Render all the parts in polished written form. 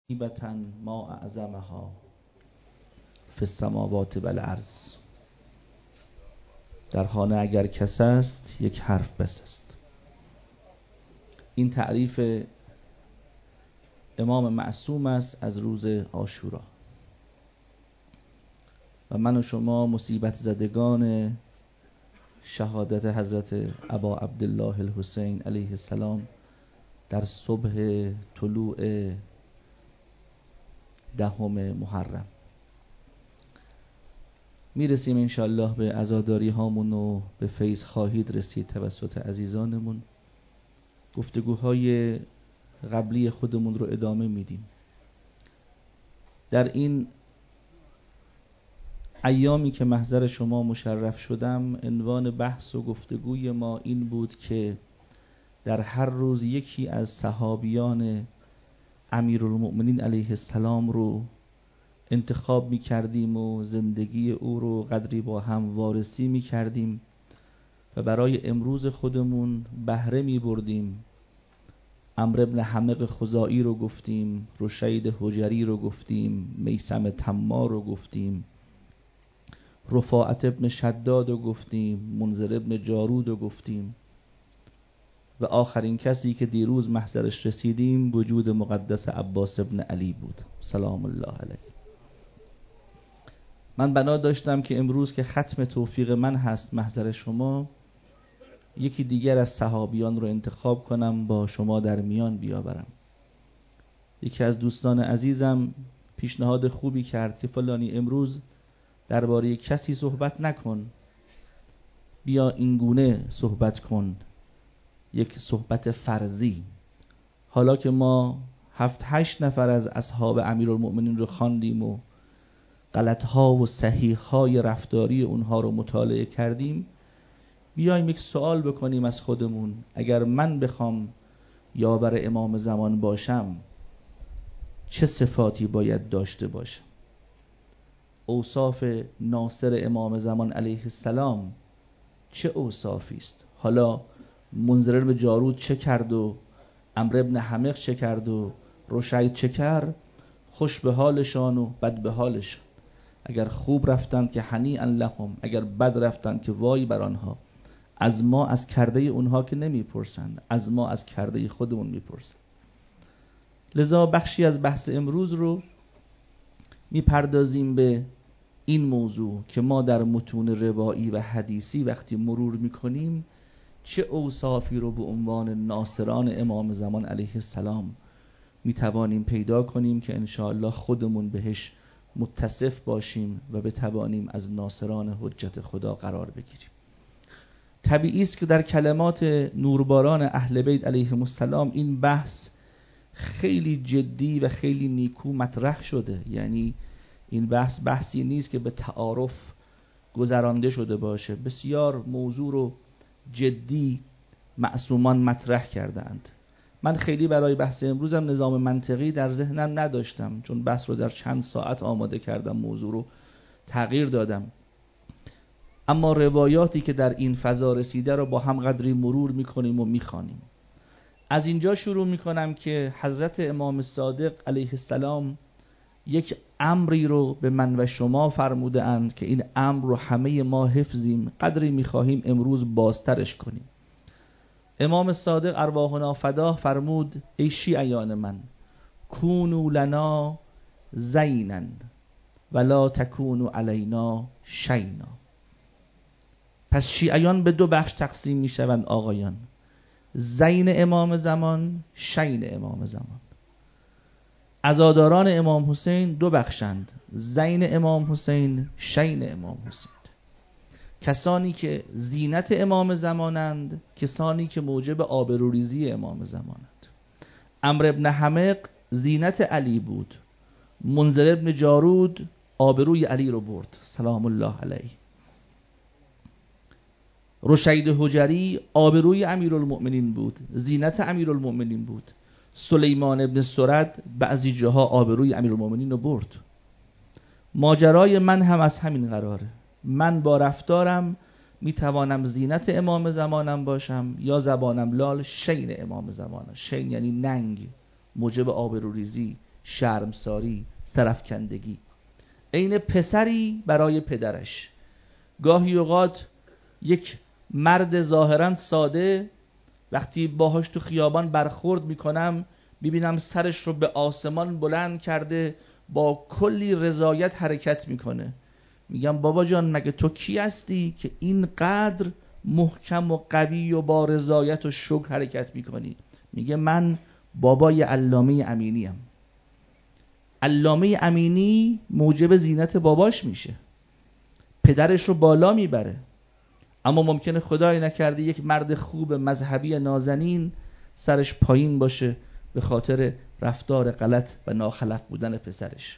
مصیبة ما اعظمها فی السماوات و الارض. در خانه اگر کس است یک حرف بس است. این تعریف امام معصوم است از روز عاشورا و من و شما مصیبت زدگان شهادت حضرت ابا عبدالله الحسین علیه السلام در صبح طلوع 10 محرم میرسیم انشاءالله به عزاداری هامون و به فیض خواهید رسید توسط عزیزانمون. گفتگوهای قبلی خودمون رو ادامه میدیم. در این ایامی که محضر شما مشرف شدم، عنوان بحث و گفتگوی ما این بود که در هر روز یکی از صحابیان امیرالمؤمنین علیه السلام رو انتخاب می کردیم و زندگی او رو قدری با هم وارسی می کردیم و برای امروز خودمون بهره می بردیم. عمرو بن حمق خزاعی رو گفتیم، رشید حجری رو گفتیم، میثم تمار رو گفتیم، رفاعت ابن شداد رو گفتیم، منذر ابن جارود رو گفتیم و آخرین کسی که دیروز محضرش رسیدیم وجود مقدس عباس ابن علی بود سلام الله علیه. من بنا داشتم که امروز که ختم توفیق من هست محضر شما، یکی دیگر از صحابیان رو انتخاب کنم با شما در میان بیاورم. یکی از دوستان عزیزم پیشنهاد خوبی کرد که فلانی امروز درباره کسی صحبت نکن، بیا اینگونه صحبت کن، یک صحبت فرضی. حالا که ما 7-8 نفر از اصحاب امیرالمؤمنین رو خواندیم و غلط‌ها و صحیح‌های رفتاری اونها رو مطالعه کردیم، بیایم یک سوال بکنیم از خودمون. اگر من بخوام یاور امام زمان باشم چه صفاتی باید داشته باشم؟ اوصاف ناصر امام زمان علیه السلام چه اوصافی است؟ حالا منذر بن جارود چه کرد و عمرو بن حمق چه کرد و رشید چه کرد؟ خوش به حالشان و بد به حالشان. اگر خوب رفتند که هنیئا لهم، اگر بد رفتند که وای بر آنها. از ما از کرده اونها که نمیپرسند، از ما از کرده خودمون میپرسند. لذا بخشی از بحث امروز رو میپردازیم به این موضوع که ما در متون روایی و حدیثی وقتی مرور میکنیم چه اوصافی رو به عنوان ناصران امام زمان علیه السلام میتوانیم پیدا کنیم که انشاءالله خودمون بهش متصف باشیم و بتوانیم از ناصران حجت خدا قرار بگیریم. طبیعی است که در کلمات نورباران اهل بیت علیهم السلام این بحث خیلی جدی و خیلی نیکو مطرح شده. یعنی این بحثی نیست که به تعارف گذرانده شده باشه. بسیار موضوع رو جدی معصومان مطرح کردند. من خیلی برای بحث امروزم نظام منطقی در ذهنم نداشتم، چون بحث رو در چند ساعت آماده کردم، موضوع رو تغییر دادم. اما روایاتی که در این فضا رسیده رو با هم قدری مرور میکنیم و میخوانیم. از اینجا شروع میکنم که حضرت امام صادق علیه السلام یک امری رو به من و شما فرموده اند که این امر رو همه ما حفظیم، قدری میخواهیم امروز بازترش کنیم. امام صادق ارواحنا فداه فرمود ای شیعیان من، کونوا لنا زینا ولا تکونوا علینا شینا. پس شیعیان به 2 بخش تقسیم میشوند آقایان: زین امام زمان، شین امام زمان. عزاداران امام حسین 2 بخشند: زین امام حسین، شین امام حسین. کسانی که زینت امام زمانند، کسانی که موجب آبروریزی امام زمانند. عمرو بن حمق زینت علی بود، منذر ابن جارود آبروی علی رو برد سلام الله علیه. رشید حجری آبروی امیرالمؤمنین بود، زینت امیرالمؤمنین بود. سلیمان ابن سرد بعضی جاها آبروی امیرالمؤمنین رو برد. ماجرای من هم از همین قراره. من با رفتارم میتوانم زینت امام زمانم باشم یا زبانم لال شین امام زمانم. شین یعنی ننگ، موجب آبروریزی، شرمساری، سرفکندگی. عین پسری برای پدرش. گاهی اوقات یک مرد ظاهراً ساده وقتی باهاش تو خیابان برخورد میکنم ببینم سرش رو به آسمان بلند کرده، با کلی رضایت حرکت میکنه. میگم بابا جان مگه تو کی هستی که اینقدر محکم و قوی و با رضایت و شوق حرکت میکنی؟ میگه من بابای علامه امینی ام. علامه امینی موجب زینت باباش میشه، پدرش رو بالا میبره. اما ممکنه خدای نکرده یک مرد خوب مذهبی نازنین سرش پایین باشه به خاطر رفتار غلط و ناخلف بودن پسرش.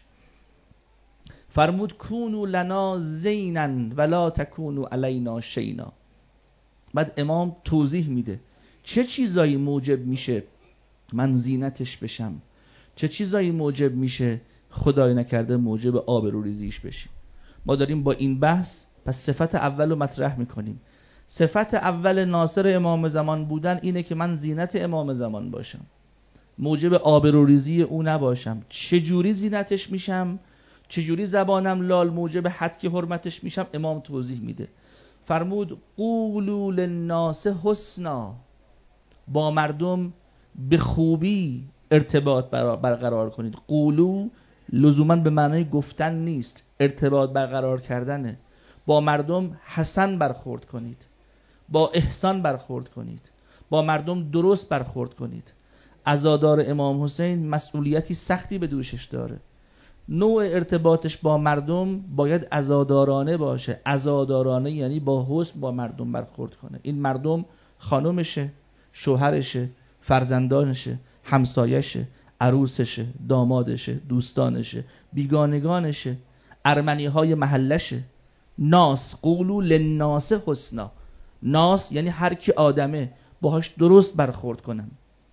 فرمود کونو لنا زینن ولا تکونو علینا شینا. بعد امام توضیح میده چه چیزایی موجب میشه من زینتش بشم، چه چیزایی موجب میشه خدای نکرده موجب آبروریزیش بشیم. ما داریم با این بحث پس صفت اول رو مطرح میکنیم. صفت اول ناصر امام زمان بودن اینه که من زینت امام زمان باشم، موجب آبروریزی او نباشم. چجوری زینتش میشم؟ چجوری زبانم لال موجب حتک حرمتش میشم؟ امام توضیح میده. فرمود قولوا للناس حسنا، با مردم به خوبی ارتباط برقرار کنید. قولو لزوما به معنای گفتن نیست، ارتباط برقرار کردنه. با مردم حسن برخورد کنید، با احسان برخورد کنید، با مردم درست برخورد کنید. عزادار امام حسین مسئولیتی سختی به دوشش داره. نوع ارتباطش با مردم باید عزادارانه باشه. عزادارانه یعنی با حسن با مردم برخورد کنه. این مردم خانومشه، شوهرشه، فرزندانشه، همسایشه، عروسشه، دامادشه، دوستانشه، بیگانگانشه، ارمنی‌های محلشه. ناس، قولو للناس حسنا. ناس یعنی هر کی آدمه باهاش درست برخورد کنم.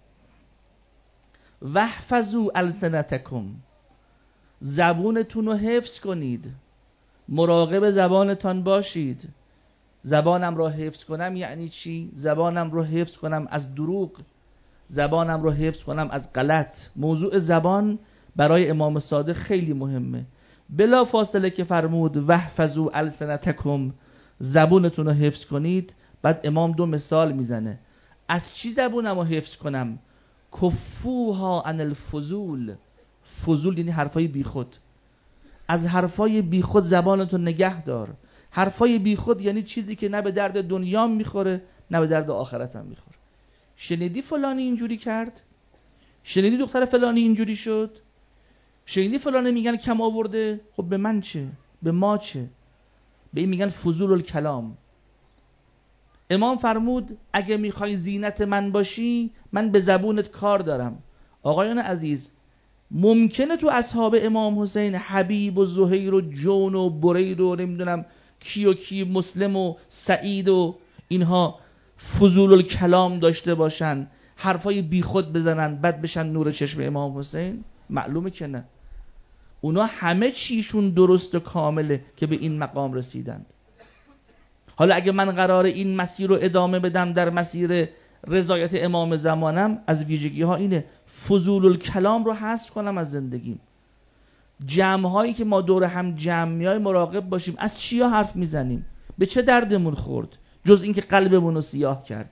واحفظوا السنتکم، زبونتون رو حفظ کنید، مراقب زبانتان باشید. زبانم رو حفظ کنم یعنی چی؟ زبانم رو حفظ کنم از دروغ، زبانم رو حفظ کنم از غلط. موضوع زبان برای امام صادق خیلی مهمه. بلا فاصله که فرمود واحفظوا السنتکم، زبونتون رو حفظ کنید، بعد امام دو مثال میزنه. از چی زبونم رو حفظ کنم؟ کفوها عن الفضول. فضول یعنی حرفای بیخود. از حرفای بیخود زبانتون نگه دار. حرفای بیخود یعنی چیزی که نه به درد دنیا میخوره نه به درد آخرت هم میخوره. شنیدی فلانی اینجوری کرد؟ شنیدی دختر فلانی اینجوری شد؟ شنیدی فلانی میگن کم آورده؟ خب به من چه؟ به ما چه؟ به این میگن فضول الکلام. امام فرمود اگه میخوای زینت من باشی من به زبونت کار دارم. آقایان عزیز، ممکنه تو اصحاب امام حسین حبیب و زهیر و جون و برید و نمیدونم کی و کی، مسلم و سعید و اینها فضول الکلام داشته باشن، حرفای بیخود بزنن، بد بشن نور چشم امام حسین؟ معلومه که نه. اونا همه چیشون درست و کامله که به این مقام رسیدند. حالا اگه من قرار این مسیر رو ادامه بدم در مسیر رضایت امام زمانم، از ویژگی ها اینه فضول الکلام رو حذف کنم از زندگیم. جمع هایی که ما دور هم جمع میای مراقب باشیم از چیا حرف میزنیم، به چه دردمون خورد جز اینکه قلبمون رو سیاه کرد.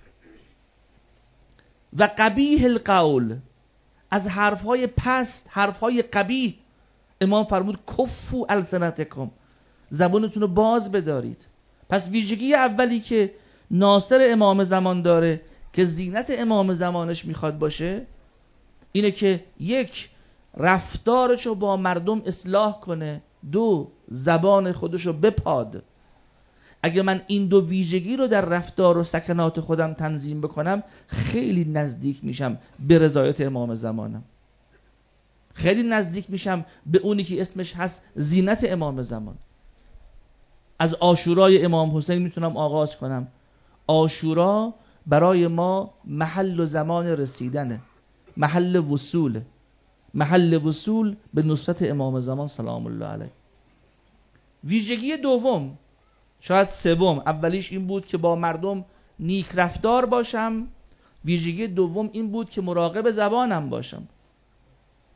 و قبیح القول، از حرفهای پست، حرفهای قبیح امام فرمود کفو السنتکم، زبانتون رو باز بدارید. پس ویژگی اولی که ناصر امام زمان داره که زینت امام زمانش میخواد باشه اینه که یک، رفتارشو با مردم اصلاح کنه، دو، زبان خودشو بپاد. اگه من این دو ویژگی رو در رفتار و سکنات خودم تنظیم بکنم خیلی نزدیک میشم به رضایت امام زمانم، خیلی نزدیک میشم به اونی که اسمش هست زینت امام زمان. از عاشورای امام حسین میتونم آغاز کنم. عاشورا برای ما محل و زمان رسیدنه، محل وصول، محل وصول به نصرت امام زمان سلام الله علیه. ویژگی دوم، شاید سوم، اولیش این بود که با مردم نیک رفتار باشم، ویژگی دوم این بود که مراقب زبانم باشم.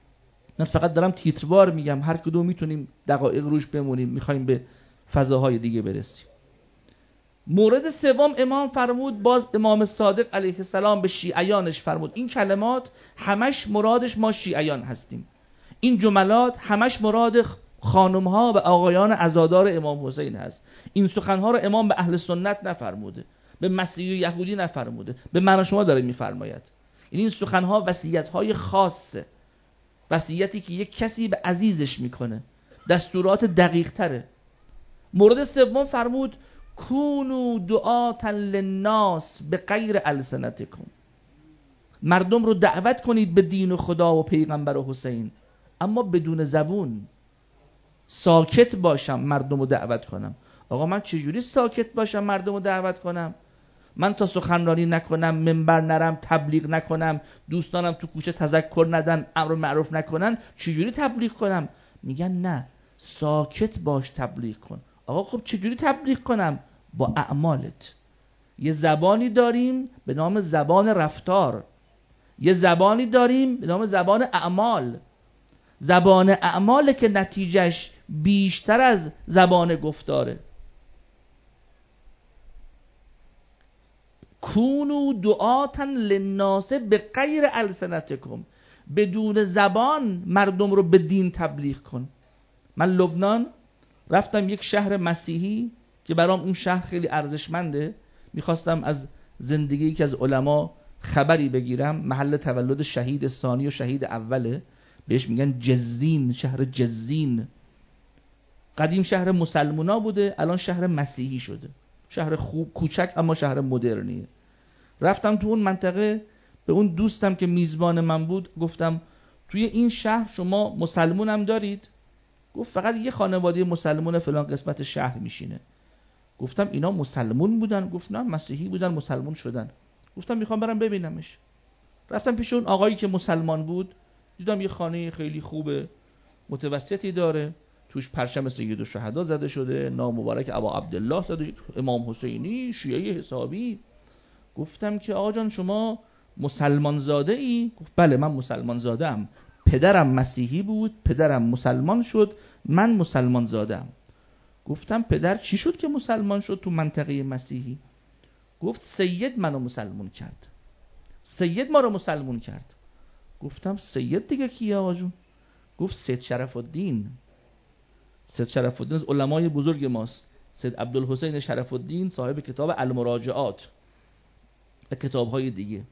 من فقط دارم تیتروار میگم، هر کدوم میتونیم دقایق روش بمونیم، میخوایم به فضاهای دیگه برسیم. مورد سوم امام فرمود، باز امام صادق علیه السلام به شیعیانش فرمود این کلمات همش مرادش ما شیعیان هستیم، این جملات همش مراد خانمها و آقایان عزادار امام حسین هست. این سخنها رو امام به اهل سنت نفرموده، به مسیحی و یهودی نفرموده، به من و شما داره میفرماید. این سخنها وصیت‌های خاصه، وصیتی که یک کسی به عزیزش میکنه، دستورات دقیق تره. مورد سوم فرمود کونوا دعاة للناس بغیر السنتکم، مردم رو دعوت کنید به دین و خدا و پیغمبر و حسین، اما بدون زبون. ساکت باشم مردم رو دعوت کنم. آقا من چجوری ساکت باشم مردم رو دعوت کنم؟ من تا سخنرانی نکنم، منبر نرم، تبلیغ نکنم، دوستانم تو کوچه تذکر ندن، امر معروف نکنن، چجوری تبلیغ کنم؟ میگن نه، ساکت باش تبلیغ کن. آقا خب چجوری تبلیغ کنم؟ با اعمالت. یه زبانی داریم به نام زبان رفتار، یه زبانی داریم به نام زبان اعمال. زبان اعماله که نتیجهش بیشتر از زبان گفتاره. کونوا دعاة للناس بغیر السنتکم، بدون زبان مردم رو به دین تبلیغ کن. من لبنان رفتم یک شهر مسیحی که برام اون شهر خیلی ارزشمنده، میخواستم از زندگی یکی از علما خبری بگیرم. محل تولد شهید ثانی و شهید اوله، بهش میگن جزین، شهر جزین. قدیم شهر مسلمونا بوده، الان شهر مسیحی شده. شهر خوب کوچک اما شهر مدرنیه. رفتم تو اون منطقه، به اون دوستم که میزبان من بود گفتم توی این شهر شما مسلمون هم دارید؟ گفت فقط یه خانواده مسلمون فلان قسمت شهر میشینه. گفتم اینا مسلمون بودن؟ گفت نه، مسیحی بودن مسلمون شدن. گفتم میخوام برم ببینمش. رفتم پیش اون آقایی که مسلمان بود، دیدم یه خانه خیلی خوبه، متوسطی داره، توش پرچم سیدالشهدا زده شده، نام مبارک ابا عبدالله زده شده، امام حسینی شیعه حسابی. گفتم که آقا جان شما مسلمان زاده ای؟ گفت بله من مسلمان زاده ام، پدرم مسیحی بود، پدرم مسلمان شد، من مسلمان زاده ام. گفتم پدر چی شد که مسلمان شد تو منطقه مسیحی؟ گفت سید منو مسلمان کرد، سید ما رو مسلمان کرد. گفتم سید دیگه کیه آقا جون؟ گفت سید شرف الدین. سید شرف الدین از علمای بزرگ ماست، سید عبدالحسین شرف الدین صاحب کتاب المراجعات و کتاب‌های دیگه.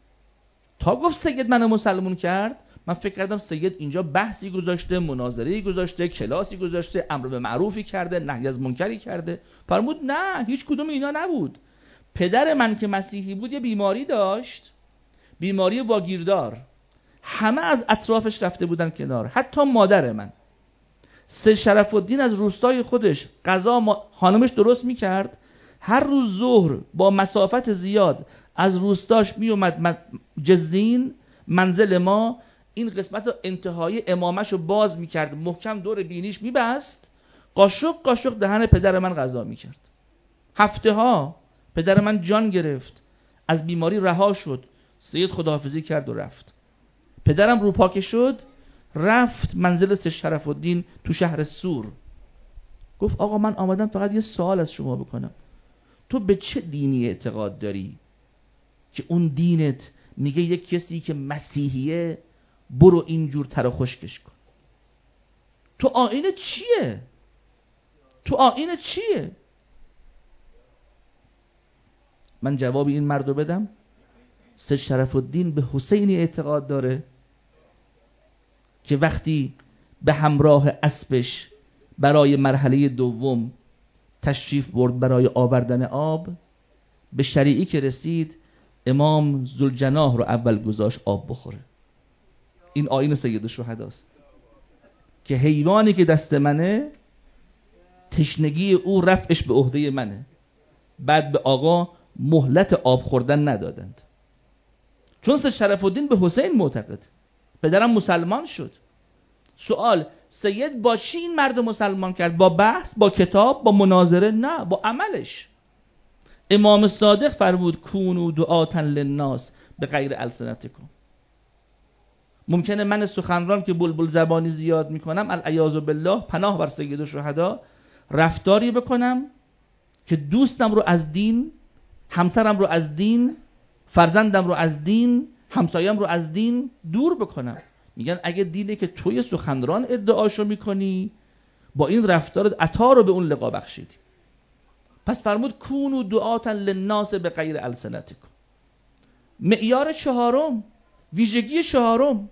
تا گفت سید منو مسلمون کرد، من فکر کردم سید اینجا بحثی گذاشته، مناظره‌ای گذاشته، کلاسی گذاشته، امر به معروفی کرده، نهی از منکری کرده. فرمود نه، هیچ کدوم اینا نبود. پدر من که مسیحی بود یه بیماری داشت، بیماری واگیردار، همه از اطرافش رفته بودن کنار، حتی مادر من. سید شرف الدین از روستای خودش غذا خانمش درست میکرد، هر روز ظهر با مسافت زیاد از روستاش میومد جزین منزل ما، این قسمت انتهایی امامش رو باز میکرد، محکم دور بینیش میبست، قاشق قاشق دهن پدر من غذا میکرد. هفته ها پدر من جان گرفت، از بیماری رها شد، سید خداحافظی کرد و رفت. پدرم روپاکه شد، رفت منزل سید شرف الدین تو شهر سور. گفت آقا من آمدم فقط یه سوال از شما بکنم، تو به چه دینی اعتقاد داری که اون دینت میگه یک کسی که مسیحیه برو اینجور تر و خشکش کن؟ تو آیین چیه؟ تو آیین چیه؟ من جواب این مردو بدم؟ سید شرف الدین به حسینی اعتقاد داره که وقتی به همراه اسبش برای مرحله دوم تشریف برد برای آوردن آب، به شریعی که رسید امام ذوالجناح رو اول گذاشت آب بخوره. این آیین سید الشهداست که حیوانی که دست منه تشنگی او رفعش به عهده منه. بعد به آقا مهلت آب خوردن ندادند، چون سید شرف الدین به حسین معتقد. پدرم مسلمان شد. سوال، سید با چی این مرد مسلمان کرد؟ با بحث، با کتاب، با مناظره؟ نه، با عملش. امام صادق فرمود کونوا دعاة للناس بغیر السنتکم. ممکنه من سخنران که بلبل زبانی زیاد میکنم العیاذ بالله، پناه بر سید الشهدا، رفتاری بکنم که دوستم رو از دین، همسرم رو از دین، فرزندم رو از دین، همسایم رو از دین دور بکنم. میگن اگه دینه که توی سخنران ادعاشو میکنی، با این رفتار عطا رو به اون لقا بخشیدی. پس فرمود کونوا دعاة للناس بغیر السنتکم. معیار چهارم، ویژگی چهارم،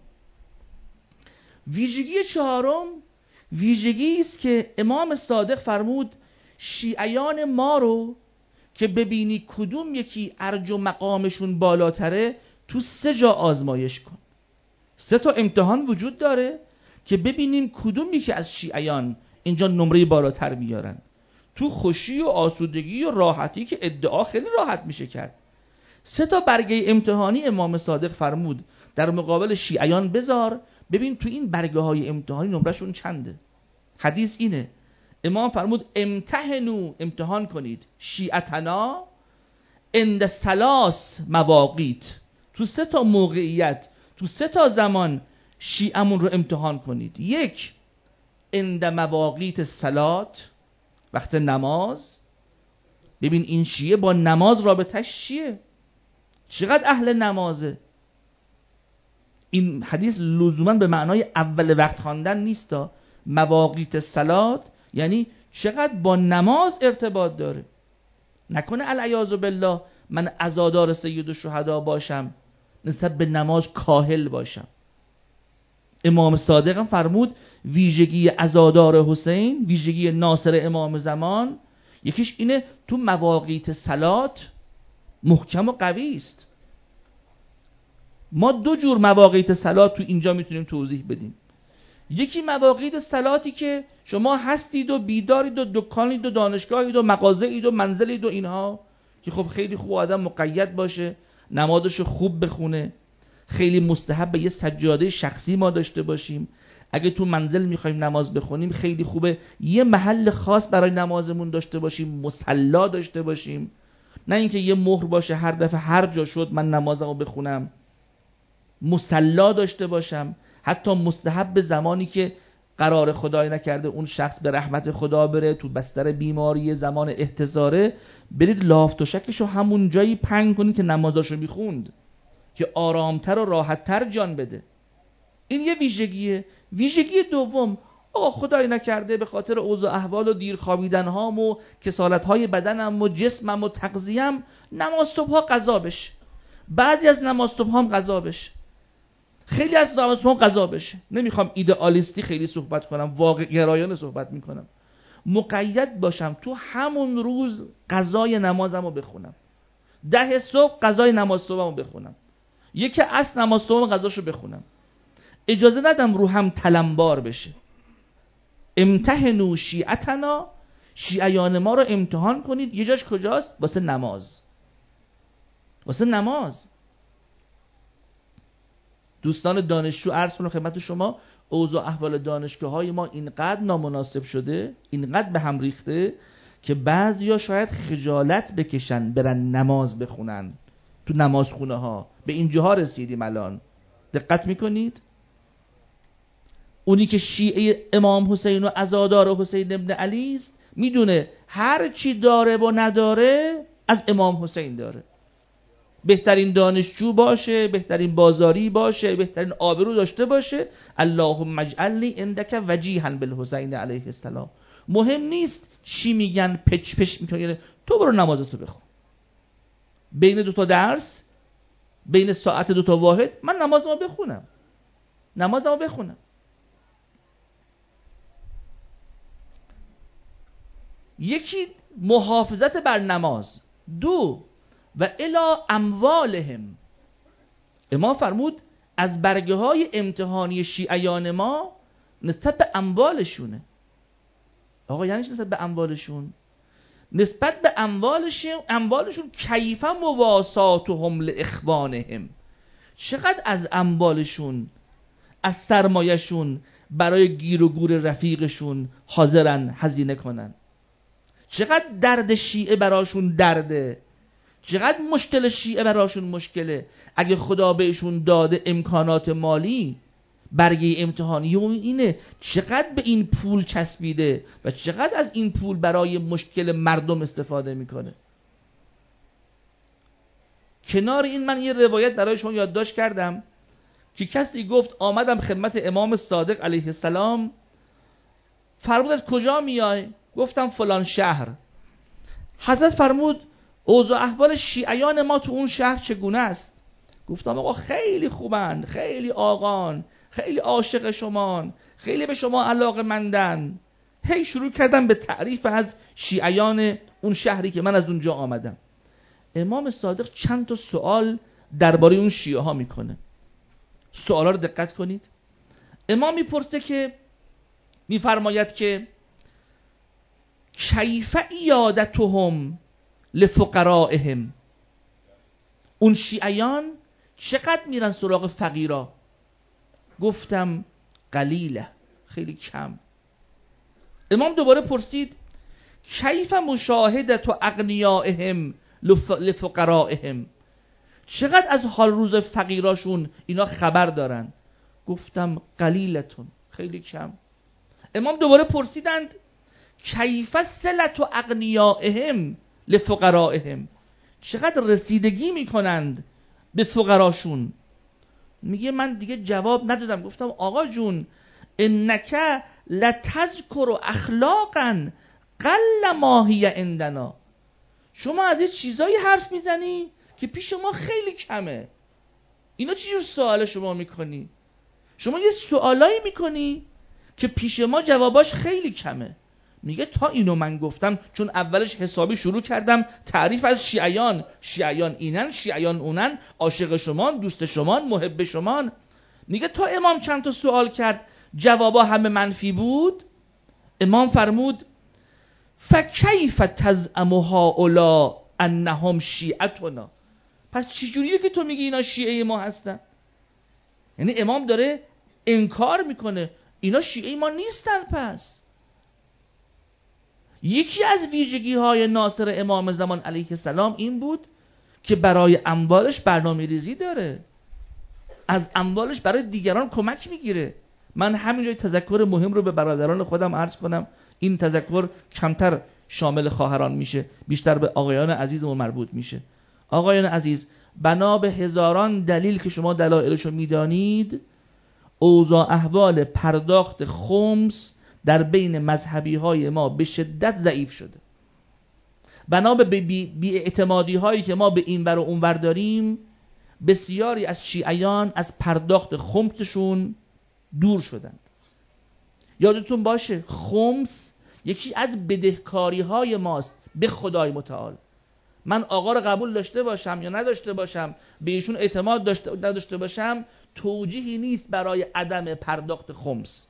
ویژگی است که امام صادق فرمود شیعیان ما رو که ببینی کدوم یکی ارج و مقامشون بالاتره، تو 3 جا آزمایش کن. 3 تا امتحان وجود داره که ببینیم کدوم یکی از شیعیان اینجا نمره بالاتر میارن. تو خوشی و آسودگی و راحتی که ادعا خیلی راحت میشه کرد. 3 تا برگه امتحانی امام صادق فرمود در مقابل شیعیان بذار، ببین تو این برگه های امتحانی نمرهشون چنده. حدیث اینه، امام فرمود امتحنوا، امتحان کنید، شیعتنا عند 3 مواقیت، تو 3 تا موقعیت، تو 3 تا زمان شیعمون رو امتحان کنید. 1 عند مواقیت صلات، وقت نماز، ببین این شیعه با نماز رابطش چیه، چقدر اهل نمازه. این حدیث لزوما به معنای اول وقت خواندن نیستا. مواقیت صلات یعنی چقدر با نماز ارتباط داره. نکنه العیاذ بالله من عزادار سید الشهدا باشم، نسبت به نماز کاهل باشم. امام صادق هم فرمود ویژگی عزادار حسین، ویژگی ناصر امام زمان، یکیش اینه تو مواقیت صلات محکم و قوی است. ما 2 جور مواقیت صلات تو اینجا میتونیم توضیح بدیم. یکی مواقیت صلاتی که شما هستید و بیدارید و دکانید و دانشگاهید و مغازه‌اید و منزلید و اینها، که خب خیلی خوب آدم مقید باشه، نمازشو خوب بخونه. خیلی مستحب یه سجاده شخصی ما داشته باشیم. اگه تو منزل میخوایم نماز بخونیم خیلی خوبه یه محل خاص برای نمازمون داشته باشیم، مصلا داشته باشیم، نه اینکه یه مهر باشه هر دفعه هر جا شد من نمازمو بخونم. مصلا داشته باشم. حتی مستحب زمانی که قرار خدای نکرده اون شخص به رحمت خدا بره، تو بستر بیماری زمان احتضاره، برید لافت و شکشو همون جایی پنگ کنید که نمازاشو میخوند، که آرامتر و راحتتر جان بده. این یه ویژگیه. ویژگی دوم، خدای نکرده به خاطر اوضاع احوال و دیر خوابیدن هام و کسالت های بدنم و جسمم و تغذیه‌ام نماز صبحا قضا بشه. بعضی از نماز صبحا هم قضا بشه، خیلی از نماز صبحا قضا بشه. نمیخوام ایدئالیستی خیلی صحبت کنم، واقع گرایانه صحبت میکنم. مقید باشم تو همون روز قضای نمازمو بخونم. 10 صبح قضای نماز صبحمو بخونم، 1 عصر نماز صبح قضاشو بخونم. اجازه ندم رو هم تلمبار بشه. امتحنوا شیعتنا، شیعیان ما رو امتحان کنید. یه جاش کجاست؟ واسه نماز. واسه نماز. دوستان دانشجو، عرض کنم خدمت شما، اوضاع احوال دانشگاه‌های ما اینقدر نامناسب شده، اینقدر به هم ریخته که بعضیا شاید خجالت بکشن برن نماز بخونن تو نمازخونه ها. به اینجاها رسیدیم الان. دقت میکنید؟ اونی که شیعه امام حسین و عزادار حسین ابن علی است میدونه هر چی داره و نداره از امام حسین داره. بهترین دانشجو باشه، بهترین بازاری باشه، بهترین آبرو داشته باشه، اللهم اجعلنی عندک وجیها بالحسین علیه السلام. مهم نیست چی میگن، پچ پچ میکنه، تو برو نمازتو بخون. بین 2 تا درس، بین ساعت 2 تا واحد من نمازمو بخونم. یکی محافظت بر نماز. 2 و الی اموالهم. امام فرمود از برگه های امتحانی شیعیان ما نسبت به اموالشونه. آقا یعنی نسبت به اموالشون؟ نسبت به اموالشون کیف مواساتهم لاخوانهم. چقدر از اموالشون، از سرمایهشون برای گیر و گور رفیقشون حاضرن هزینه کنن. چقدر درد شیعه براشون درده، چقدر مشکل شیعه براشون مشکله. اگه خدا بهشون داده امکانات مالی، برگه امتحانی اون اینه چقدر به این پول چسبیده و چقدر از این پول برای مشکل مردم استفاده میکنه. کنار این من یه روایت برای شما یادداشت کردم که کسی گفت آمدم خدمت امام صادق علیه السلام، فرمود از کجا میای؟ گفتم فلان شهر. حضرت فرمود اوضاع احوال شیعیان ما تو اون شهر چگونه است؟ گفتم آقا خیلی خوبن، خیلی آقان، خیلی عاشق شمان، خیلی به شما علاقه‌مندن. هی شروع کردم به تعریف از شیعیان اون شهری که من از اونجا آمدم. امام صادق چند تا سوال درباره اون شیعه ها میکنه. سوالا رو دقت کنید. امام میپرسه که میفرماید که کیف عیادتهم لفقرائهم، اون شیعیان چقدر میرن سراغ فقیرا؟ گفتم قلیله، خیلی کم. امام دوباره پرسید کیف مشاهدت و اغنیائهم لفقرائهم، چقدر از حال روز فقیراشون اینا خبر دارن؟ گفتم قلیلتون، خیلی کم. امام دوباره پرسیدند کیف صلت و اغنیائهم لفقرائهم، چقدر رسیدگی میکنند به فقراشون؟ میگه من دیگه جواب ندادم. گفتم آقا جون انک لتذکر اخلاقا قل ما هی عندنا، شما از یه چیزایی حرف میزنی که پیش ما خیلی کمه. اینا چی جور سوال شما میکنی؟ شما یه سوالایی میکنی که پیش ما جواباش خیلی کمه. میگه تا اینو من گفتم، چون اولش حسابی شروع کردم تعریف از شیعیان، شیعیان اینن، شیعیان اونن، عاشق شمان، دوست شمان، محب شمان. میگه تا امام چند تا سوال کرد جوابا همه منفی بود. امام فرمود فکیف تزعم هؤلاء انهم شیعتنا، پس چجوریه که تو میگی اینا شیعه ما هستن؟ یعنی امام داره انکار میکنه اینا شیعه ما نیستن. پس یکی از ویژگی های ناصر امام زمان علیه السلام این بود که برای اموالش برنامه ریزی داره، از اموالش برای دیگران کمک میگیره. من همینجای تذکر مهم رو به برادران خودم عرض کنم، این تذکر کمتر شامل خواهران میشه، بیشتر به آقایان عزیزمون مربوط میشه. آقایان عزیز، بنا به هزاران دلیل که شما دلایلشو میدانید، اوضاع احوال پرداخت خمس در بین مذهبی های ما به شدت ضعیف شده. بنا به بی اعتمادی هایی که ما به این ور و اون ور داریم، بسیاری از شیعیان از پرداخت خمسشون دور شدند. یادتون باشه خمس یکی از بدهکاری های ماست به خدای متعال. من آقا رو قبول داشته باشم یا نداشته باشم، به ایشون اعتماد داشته نداشته باشم، توجیهی نیست برای عدم پرداخت خمس.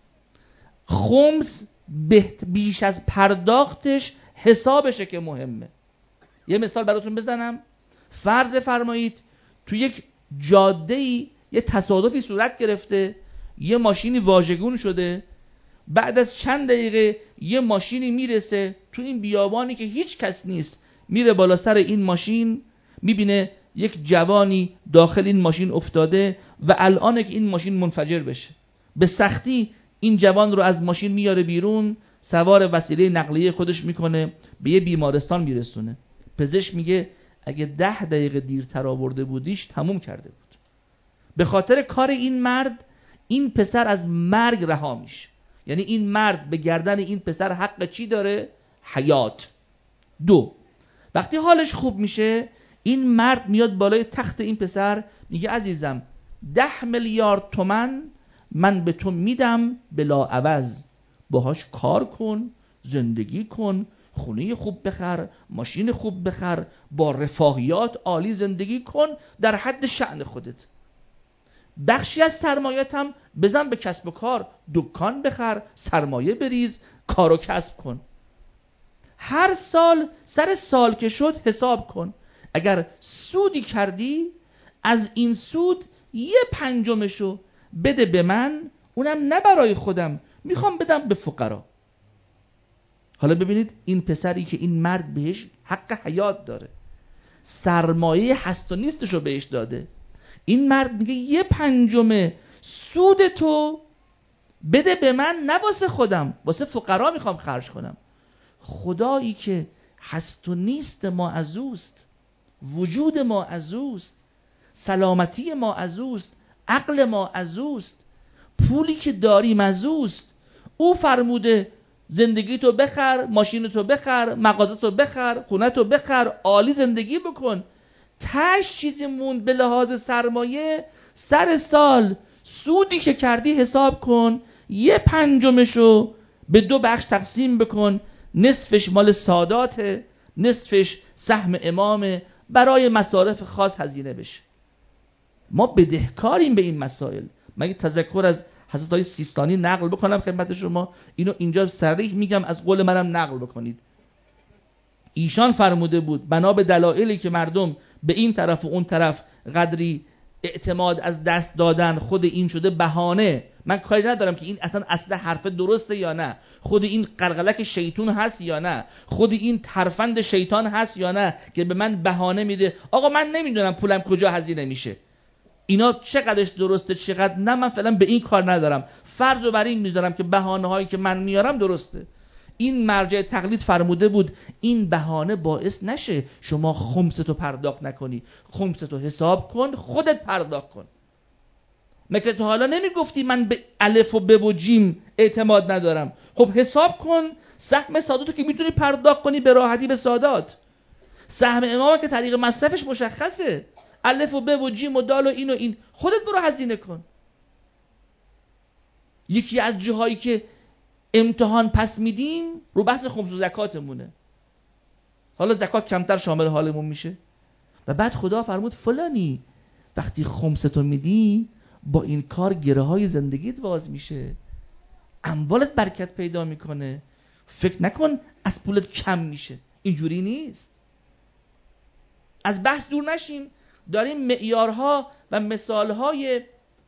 خمس بیش از پرداختش حسابشه که مهمه. یه مثال براتون بزنم. فرض بفرمایید تو یک جاده‌ای یه تصادفی صورت گرفته، یه ماشینی واژگون شده، بعد از چند دقیقه یه ماشینی میرسه تو این بیابانی که هیچ کس نیست، میره بالا سر این ماشین، میبینه یک جوانی داخل این ماشین افتاده و الانه که این ماشین منفجر بشه، به سختی این جوان رو از ماشین میاره بیرون، سوار وسیله نقلیه خودش میکنه، به یه بیمارستان میرسونه. پزشک میگه اگه 10 دقیقه دیرتر آورده بودیش تموم کرده بود. به خاطر کار این مرد این پسر از مرگ رها میشه. یعنی این مرد به گردن این پسر حق چی داره؟ حیات. 2، وقتی حالش خوب میشه این مرد میاد بالای تخت این پسر میگه عزیزم 10 میلیارد تومان من به تو میدم بلا عوض، باهاش کار کن، زندگی کن، خونه خوب بخر، ماشین خوب بخر، با رفاهیات عالی زندگی کن در حد شأن خودت. بخشی از سرمایت هم بزن به کسب و کار، دکان بخر، سرمایه بریز، کار و کسب کن. هر سال سر سال که شد حساب کن، اگر سودی کردی از این سود 1/5 بده به من، اونم نه برای خودم، میخوام بدم به فقرا. حالا ببینید این پسری که این مرد بهش حق حیات داره، سرمایه هست و نیستشو بهش داده، این مرد میگه 1/5 سود تو بده به من، نه واسه خودم، واسه فقرا میخوام خرج کنم. خدایی که هست و نیست ما از اوست، وجود ما از اوست، سلامتی ما از اوست، عقل ما از اوست، پولی که داریم از اوست. او فرموده زندگی تو بخر، ماشین تو بخر، مغازه تو بخر، خونه تو بخر، عالی زندگی بکن. تاش چیزی موند به لحاظ سرمایه، سر سال سودی که کردی حساب کن، 1/5 به 2 بخش تقسیم بکن، نصفش مال ساداته، نصفش سهم امامه، برای مصارف خاص هزینه بشه. ما بدهکاریم به این مسائل. من تذکر از حضرت آقای سیستانی نقل بکنم خدمت شما، اینو اینجا صریح میگم، از قول منم نقل بکنید. ایشان فرموده بود بنا به دلایلی که مردم به این طرف و اون طرف قدری اعتماد از دست دادن، خود این شده بهانه. من کاری ندارم که این اصلا حرف درسته یا نه، خود این قلقلک شیطان هست یا نه، خود این ترفند شیطان هست یا نه که به من بهانه میده آقا من نمیدونم پولم کجا هزینه میشه. اینا چقدرش درسته چقدر نه، من فعلا به این کار ندارم. فرض رو بر این میذارم که بهانه هایی که من میارم درسته. این مرجع تقلید فرموده بود این بهانه باعث نشه شما خمستو پرداخت نکنی، خمستو حساب کن، خودت پرداخت کن. مگه تو حالا نمیگفتی من به الف و ب و جیم اعتماد ندارم؟ خب حساب کن سهم ساداتو که میتونی پرداخت کنی به راحتی به سادات، سهم امام که طریق مصرفش مشخصه، الف و ب و جیم و دال و این و این، خودت برو هزینه کن. یکی از جاهایی که امتحان پس میدیم رو بحث خمس و زکاتمونه. حالا زکات کمتر شامل حالمون میشه و بعد خدا فرمود فلانی وقتی خمستو میدی با این کار گره های زندگیت باز میشه، اموالت برکت پیدا میکنه، فکر نکن از پولت کم میشه. اینجوری نیست. از بحث دور نشیم، داریم معیارها و مثالهای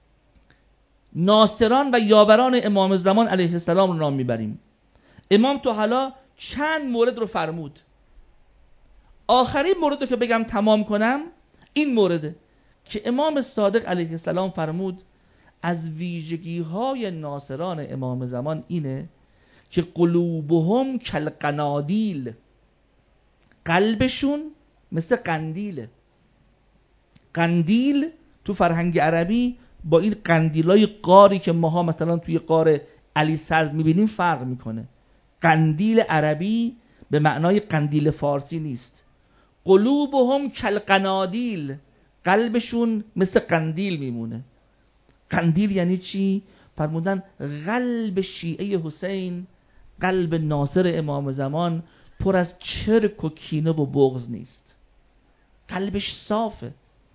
ناصران و یاوران امام زمان علیه السلام رو نام میبریم. امام تو حالا چند مورد رو فرمود. آخرین مورد رو که بگم تمام کنم این مورده که امام صادق علیه السلام فرمود از ویژگی های ناصران امام زمان اینه که قلوبهم کالقنادیل، قلبشون مثل قندیله. قندیل تو فرهنگ عربی با این قندیلای قاری که ماها مثلا توی قار علی صدر میبینیم فرق میکنه. قندیل عربی به معنای قندیل فارسی نیست. قلوبهم کالقنادیل، قلبشون مثل قندیل میمونه. قندیل یعنی چی؟ فرمودن قلب شیعه حسین، قلب ناصر امام زمان پر از چرک و کینه و بغض نیست، قلبش صافه.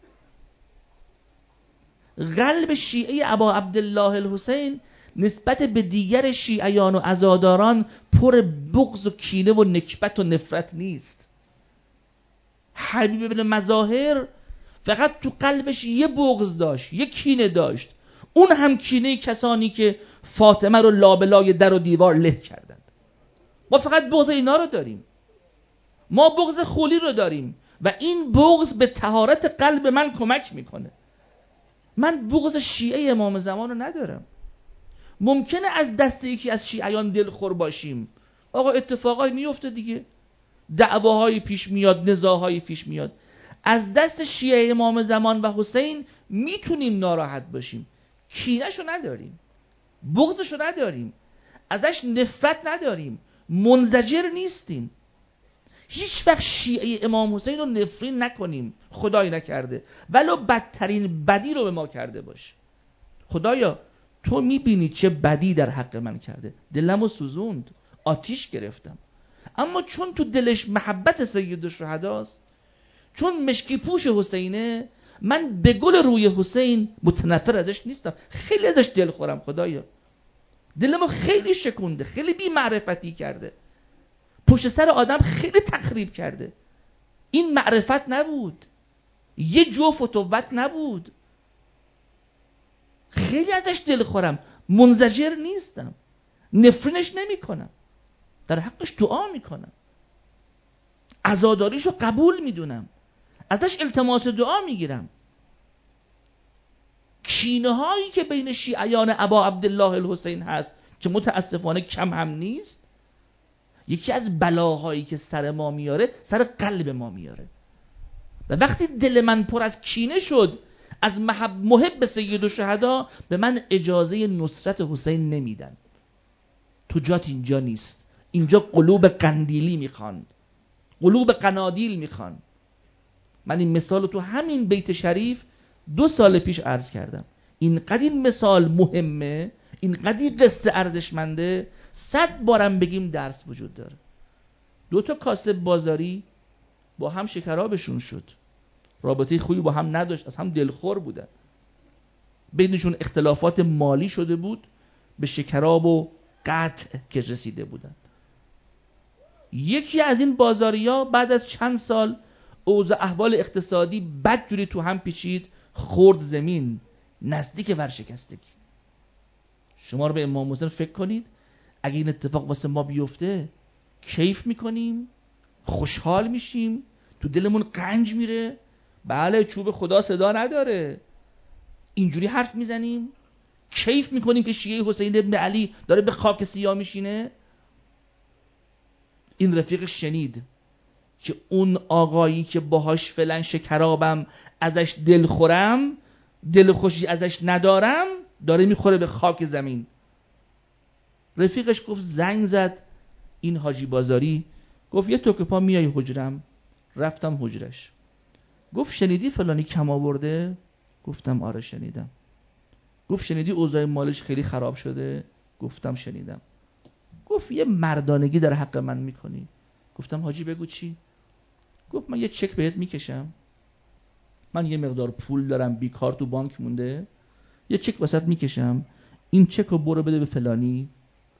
قلب شیعه ابا عبدالله الحسین نسبت به دیگر شیعیان و عزاداران پر بغض و کینه و نکبت و نفرت نیست. حبیب بن مظاهر فقط تو قلبش یه بغض داشت، یه کینه داشت، اون هم کینه کسانی که فاطمه رو لابلای در و دیوار له کردند. ما فقط بغض اینا رو داریم، ما بغض خولی رو داریم و این بغض به طهارت قلب من کمک میکنه. من بغض شیعه امام زمان رو ندارم. ممکنه از دست یکی از شیعیان دلخور باشیم، آقا اتفاقایی میفته دیگه، دعواهایی پیش میاد، نزاعهایی پیش میاد. از دست شیعه امام زمان و حسین میتونیم ناراحت باشیم، کینه‌شو نداریم، بغضشو نداریم، ازش نفرت نداریم، منزجر نیستیم. هیچ وقت شیعه امام حسین رو نفرین نکنیم، خدای نکرده، ولو بدترین بدی رو به ما کرده باشه. خدایا تو میبینی چه بدی در حق من کرده، دلمو سوزوند، آتیش گرفتم، اما چون تو دلش محبت سید الشهداست، چون مشکی پوش حسینه، من به گل روی حسین متنفر ازش نیستم، خیلی ازش دل خورم. خدایا دلمو خیلی شکونده، خیلی بی معرفتی کرده، پشت سر آدم خیلی تخریب کرده. این معرفت نبود، یه جو فتوت نبود. خیلی ازش دل خورم، منزجر نیستم، نفرینش نمی کنم، در حقش دعا می کنم، عزاداریشو قبول می دونم، ازش التماس دعا می گیرم. کینه هایی که بین شیعیان ابا عبدالله الحسین هست که متاسفانه کم هم نیست، یکی از بلاهایی که سر ما میاره سر قلب ما میاره. و وقتی دل من پر از کینه شد از محب سید الشهدا، به من اجازه نصرت حسین نمیدن. تو جات اینجا نیست، اینجا قلوب قندیلی میخوان، قلوب قنادیل میخوان. من این مثال رو تو همین بیت شریف 2 سال پیش عرض کردم. اینقدر این مثال مهمه، اینقدر این قصه ارزشمنده، 100 بارم بگیم درس وجود داره. 2 تا کاسب بازاری با هم شکرابشون شد، رابطه خوبی با هم نداشت، از هم دلخور بودن، بینشون اختلافات مالی شده بود، به شکراب و قطع که رسیده بودن. یکی از این بازاریا بعد از چند سال اوضاع احوال اقتصادی بدجوری تو هم پیچید، خورد زمین، نزدیک ورشکستگی. شما رو به امام حسین فکر کنید، اگه این اتفاق واسه ما بیفته کیف میکنیم، خوشحال میشیم، تو دلمون قنج میره. بله چوب خدا صدا نداره، اینجوری حرف میزنیم، کیف میکنیم که شیعه حسین ابن علی داره به خاک سیاه میشینه. این رفیق شنید که اون آقایی که باهاش فلان شکرابم ازش دلخورم، دل خوشی ازش ندارم، داره میخوره به خاک زمین. رفیقش گفت، زنگ زد این حاجی بازاری، گفت یه توک پا میای حجرم. رفتم حجرش، گفت شنیدی فلانی کم آورده؟ گفتم آره شنیدم. گفت شنیدی اوضاع مالش خیلی خراب شده؟ گفتم شنیدم. گفت یه مردانگی در حق من میکنی؟ گفتم حاجی بگو چی؟ گفت من یه چک بهت میکشم، من یه مقدار پول دارم بیکار تو بانک مونده، یه چک واسط میکشم، این چک رو برو بده به فلانی.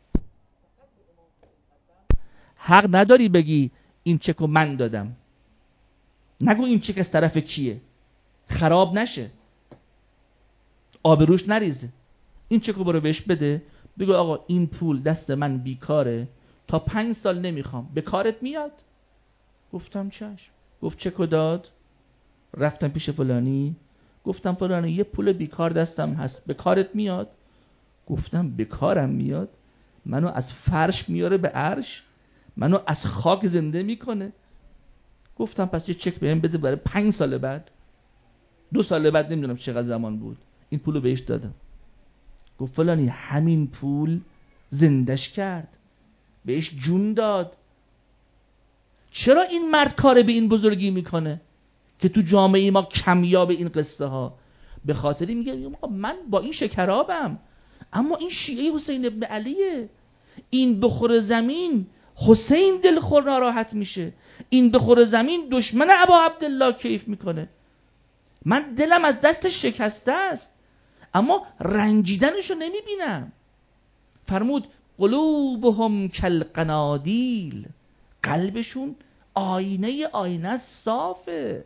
حق نداری بگی این چک رو من دادم، نگو این چک از طرف کیه، خراب نشه، آبروش نریزه. این چک رو برو بهش بده، بگو آقا این پول دست من بیکاره، تا 5 سال نمیخوام، به کارت میاد؟ گفتم چشم. گفت چک رو داد. رفتم پیش فلانی، گفتم فلانی یه پول بیکار دستم هست، به کارت میاد؟ گفتم به کارم میاد؟ منو از فرش میاره به عرش، منو از خاک زنده میکنه. گفتم پس یه چک بهم بده برای 5 سال بعد. 2 سال بعد نمیدونم چقدر زمان بود، این پولو بهش دادم. گفت فلانی همین پول زندش کرد، بهش جون داد. چرا این مرد کار به این بزرگی میکنه که تو جامعه ما کمیاب این قصه ها؟ به خاطری میگه من با این شکرابم، اما این شیعه حسین ابن علیه، این بخور زمین حسین دلخور ناراحت میشه، این بخور زمین دشمن ابا عبدالله کیف میکنه. من دلم از دستش شکسته است اما رنجیدنشو نمیبینم. فرمود قلوبهم کالقنادیل، قلبشون آینه صافه.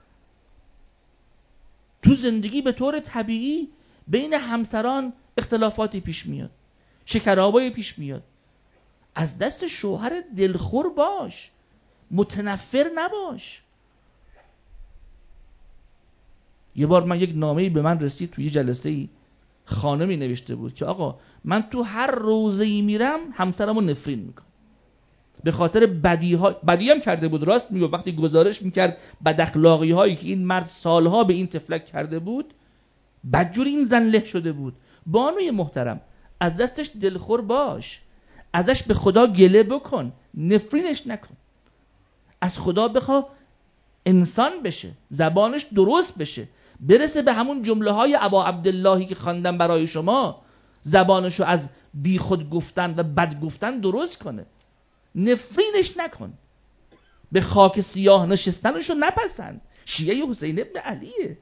تو زندگی به طور طبیعی بین همسران اختلافاتی پیش میاد، شکرابایی پیش میاد. از دست شوهر دلخور باش، متنفر نباش. یه بار من یک نامه‌ای به من رسید، توی جلسه‌ای خانمی نوشته بود که آقا من تو هر روزه‌ای میرم همسرمو نفرین میکنم به خاطر بدی هم کرده بود. راست میگه، وقتی گزارش میکرد بد اخلاقی هایی که این مرد سالها به این تفلک کرده بود، بدجوری این زن له شده بود. بانوی محترم، از دستش دلخور باش، ازش به خدا گله بکن، نفرینش نکن. از خدا بخوا انسان بشه، زبانش درست بشه، برسه به همون جمله های ابا عبداللهی که خواندم برای شما، زبانشو از بی خود گفتن و بد گفتن درست کنه. نفرینش نکن، به خاک سیاه نشستنشو نپسند. شیعه حسین ابن علیه.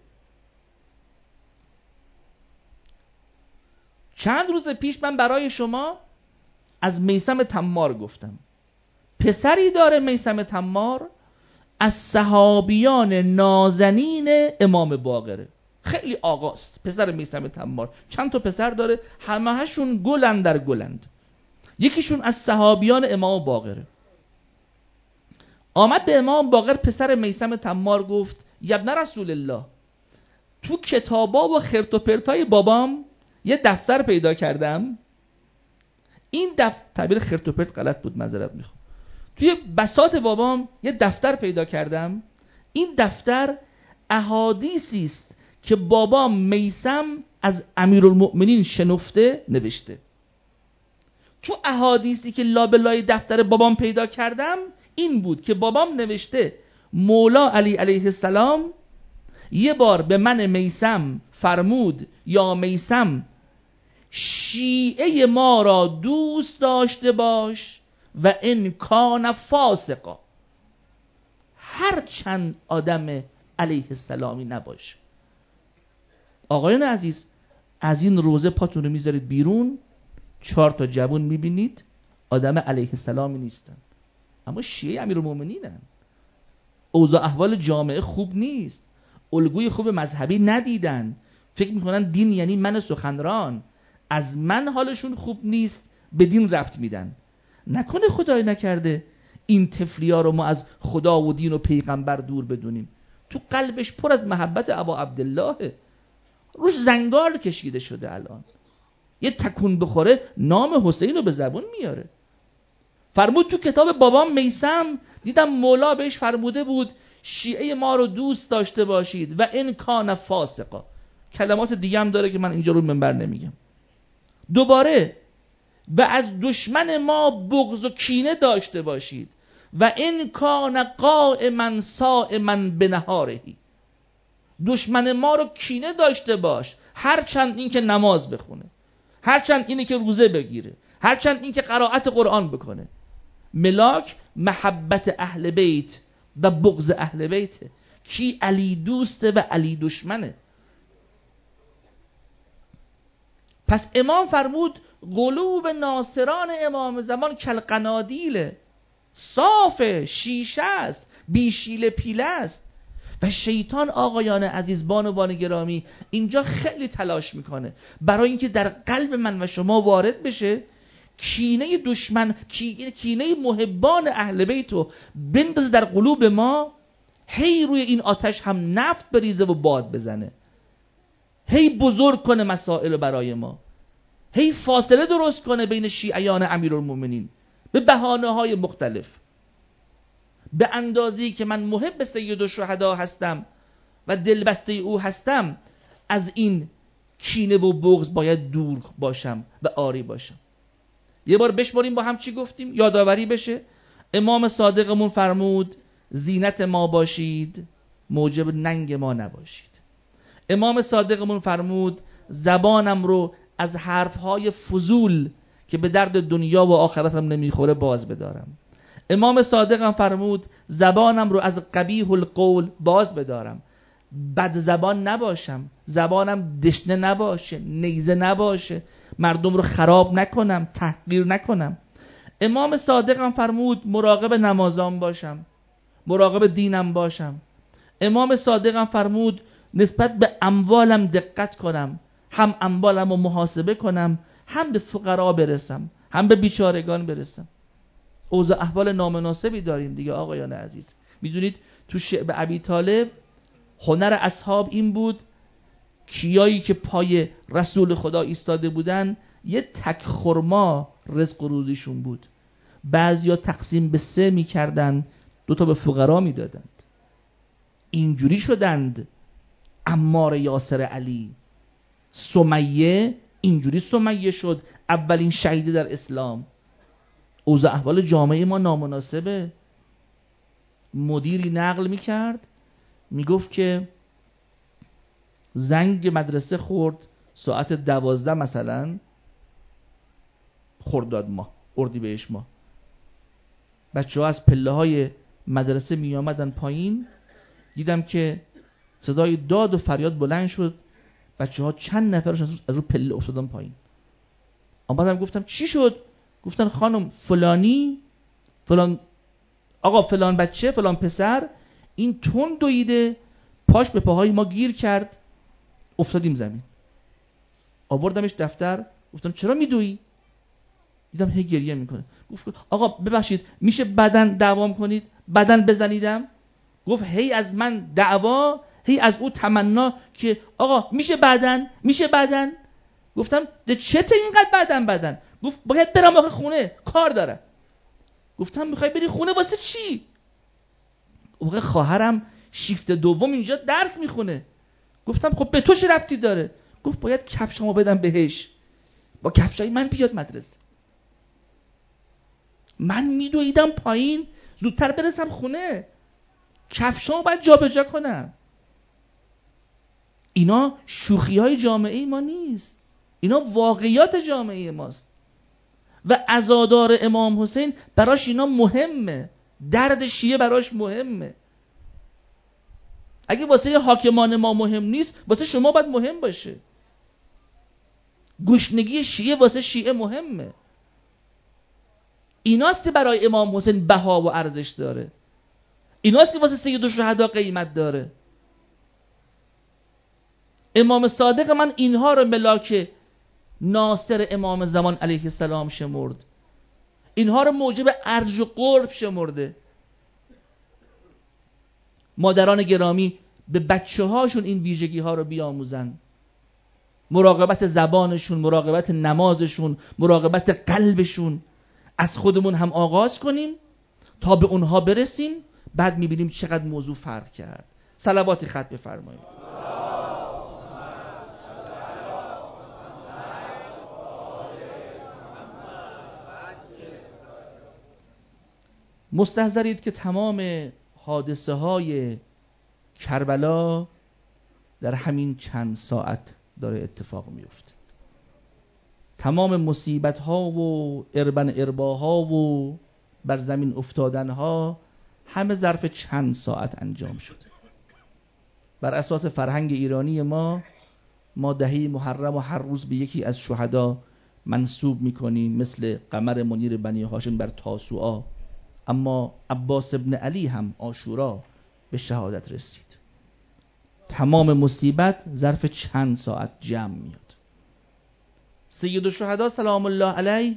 چند روز پیش من برای شما از میثم تمار گفتم. پسری داره میثم تمار، از صحابیان نازنین امام باقره، خیلی آقاست. پسر میثم تمار چند تا پسر داره، همه هاشون گلند در گلند. یکیشون از صحابیان امام باقره. آمد به امام باقر پسر میثم تمار گفت یا ابن رسول الله، تو کتابا و خرت و پرتای بابام یه دفتر پیدا کردم. این تعبیر خرت و پرت غلط بود، معذرت میخوام. توی بساط بابام یه دفتر پیدا کردم. این دفتر احادیثی است که بابام میثم از امیرالمؤمنین شنفته نوشته. تو احادیثی که لابلای دفتر بابام پیدا کردم این بود که بابام نوشته مولا علی علیه السلام یه بار به من میثم فرمود یا میثم شیعه ما را دوست داشته باش و ان کان فاسقا، هر چند آدم علیه السلامی نباشه. آقایان عزیز، از این روزه پاتون رو میذارید بیرون، 4 تا جوون میبینید آدم علیه السلامی نیستن، اما شیعه امیرالمومنینن. اوضاع احوال جامعه خوب نیست، الگوی خوب مذهبی ندیدن، فکر میکنن دین یعنی من سخنران، از من حالشون خوب نیست به دین ربط میدن. نکنه خدای نکرده این تفلیا رو ما از خدا و دین و پیغمبر دور بدونیم. تو قلبش پر از محبت ابا عبدالله، روش زنگار کشیده شده. الان یه تکون بخوره نام حسین رو به زبون میاره. فرمود تو کتاب بابام میثم دیدم مولا بهش فرموده بود شیعه ما رو دوست داشته باشید و ان کان فاسقا. کلمات دیگه هم داره که من اینجا رو منبر نمیگم. دوباره و از دشمن ما بغض و کینه داشته باشید و ان کان قائما صائما بنهارهی. دشمن ما رو کینه داشته باش، هرچند این که نماز بخونه، هرچند اینی که روزه بگیره، هرچند این که قرائت قرآن بکنه. ملاک محبت اهل بیت و بغض اهل بیته. کی علی دوسته و علی دشمنه. پس امام فرمود قلوب ناصران امام زمان کالقنادیل، صاف شیشه است، بیشیل پیله است. و شیطان آقایان عزیز، بانوان گرامی، اینجا خیلی تلاش میکنه برای اینکه در قلب من و شما وارد بشه، کینه دشمن، کینه محبان اهل بیت رو بندازه در قلوب ما، هی روی این آتش هم نفت بریزه و باد بزنه، هی بزرگ کنه مسائل برای ما، هی فاصله درست کنه بین شیعیان امیرالمومنین به بهانه‌های مختلف. به اندازه‌ای که من محب سید الشهدا هستم و دلبسته او هستم، از این کینه و بغض باید دور باشم و آری باشم. یه بار بشماریم با هم چی گفتیم، یادآوری بشه. امام صادقمون فرمود زینت ما باشید، موجب ننگ ما نباشید. امام صادقمون فرمود زبانم رو از حرفهای فضول که به درد دنیا و آخرتم نمیخوره باز بدارم. امام صادقم فرمود زبانم رو از قبیح القول باز بدارم، بد زبان نباشم، زبانم دشنه نباشه، نیزه نباشه، مردم رو خراب نکنم، تحقیر نکنم. امام صادقم فرمود مراقب نمازام باشم، مراقب دینم باشم. امام صادقم فرمود نسبت به اموالم دقت کنم، هم اموالم رو محاسبه کنم، هم به فقرا برسم، هم به بیچارگان برسم. اوضاع احوال نامناسبی داریم دیگه آقایان عزیز. میدونید تو شعب ابی طالب هنر اصحاب این بود، کیایی که پای رسول خدا ایستاده بودن یه تک خرما رزق و روزیشون بود. بعضیا تقسیم به 3 میکردن، 2 تا به فقرا میدادند. اینجوری شدند عمار یاسر علی. سمیه اینجوری سمیه شد، اولین شهیده در اسلام. اوضاع احوال جامعه ما نامناسبه. مدیری نقل میکرد، میگفت که زنگ مدرسه خورد ساعت 12 مثلا خرداد ماه، اردیبهشت ماه. بچه ها از پله های مدرسه می آمدن پایین، دیدم که صدای داد و فریاد بلند شد، بچه ها چند نفرش از رو پله افتادن پایین. آمدم گفتم چی شد؟ گفتن خانم فلانی، فلان آقا، فلان بچه، فلان پسر این تون دویده، پاش به پاهای ما گیر کرد، افتادیم زمین. آوردمش دفتر، گفتم چرا میدویی؟ دیدم هی گریه میکنه. گفت آقا ببخشید میشه بدن دعوام کنید، بدن بزنیدم؟ گفت هی از من دعوا، هی از او تمنا که آقا میشه بعدن. گفتم ده چته اینقدر بعدن؟ گفت باید برم آقا خونه کار دارم. گفتم میخوای بری خونه واسه چی؟ آقا خواهرم شیفت دوم اینجا درس میخونه. گفتم خب به تو چه ربطی داره؟ گفت باید کفشامو بدم بهش، با کفشای من بیاد مدرسه. من میدویدم پایین زودتر برسم خونه، کفشامو باید جابجا کنم. اینا شوخی‌های جامعه ما نیست، اینا واقعیات جامعه ماست و عزادار امام حسین براش اینا مهمه، درد شیعه براش مهمه. اگه واسه حاکمان ما مهم نیست، واسه شما باید مهم باشه. گشنگی شیعه واسه شیعه مهمه. ایناست که برای امام حسین بها و ارزش داره. ایناست که واسه سید الشهدا قیمت داره. امام صادق من اینها رو ملاک ناصر امام زمان علیه السلام شمرد، اینها رو موجب ارج و قرب شمرده. مادران گرامی به بچه هاشون این ویژگی ها رو بیاموزن، مراقبت زبانشون، مراقبت نمازشون، مراقبت قلبشون. از خودمون هم آغاز کنیم تا به اونها برسیم، بعد میبینیم چقدر موضوع فرق کرد. صلوات ختم بفرمایید. مستحضرید که تمام حادثه های کربلا در همین چند ساعت داره اتفاق میفته. تمام مصیبت ها و ارباها و بر زمین افتادن ها همه ظرف چند ساعت انجام شده. بر اساس فرهنگ ایرانی ما دهه محرم و هر روز به یکی از شهدا منسوب میکنیم، مثل قمر منیر بنی هاشم بر تاسوعا. اما عباس ابن علی هم عاشورا به شهادت رسید. تمام مصیبت ظرف چند ساعت جمع میاد. سید الشهدا سلام الله علیه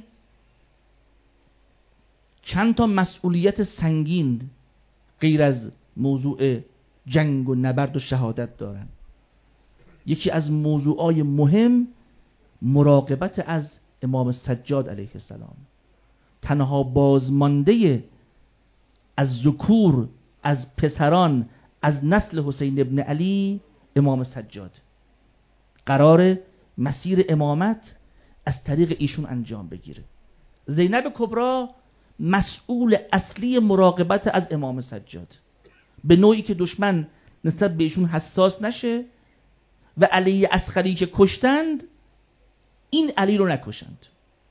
چند تا مسئولیت سنگین غیر از موضوع جنگ و نبرد و شهادت دارن. یکی از موضوعای مهم مراقبت از امام سجاد علیه السلام، تنها بازمانده از ذکور، از پسران، از نسل حسین ابن علی امام سجاد. قرار مسیر امامت از طریق ایشون انجام بگیره. زینب کبرا مسئول اصلی مراقبت از امام سجاد، به نوعی که دشمن نسبت به ایشون حساس نشه و علی اصغری که کشتند این علی رو نکشند.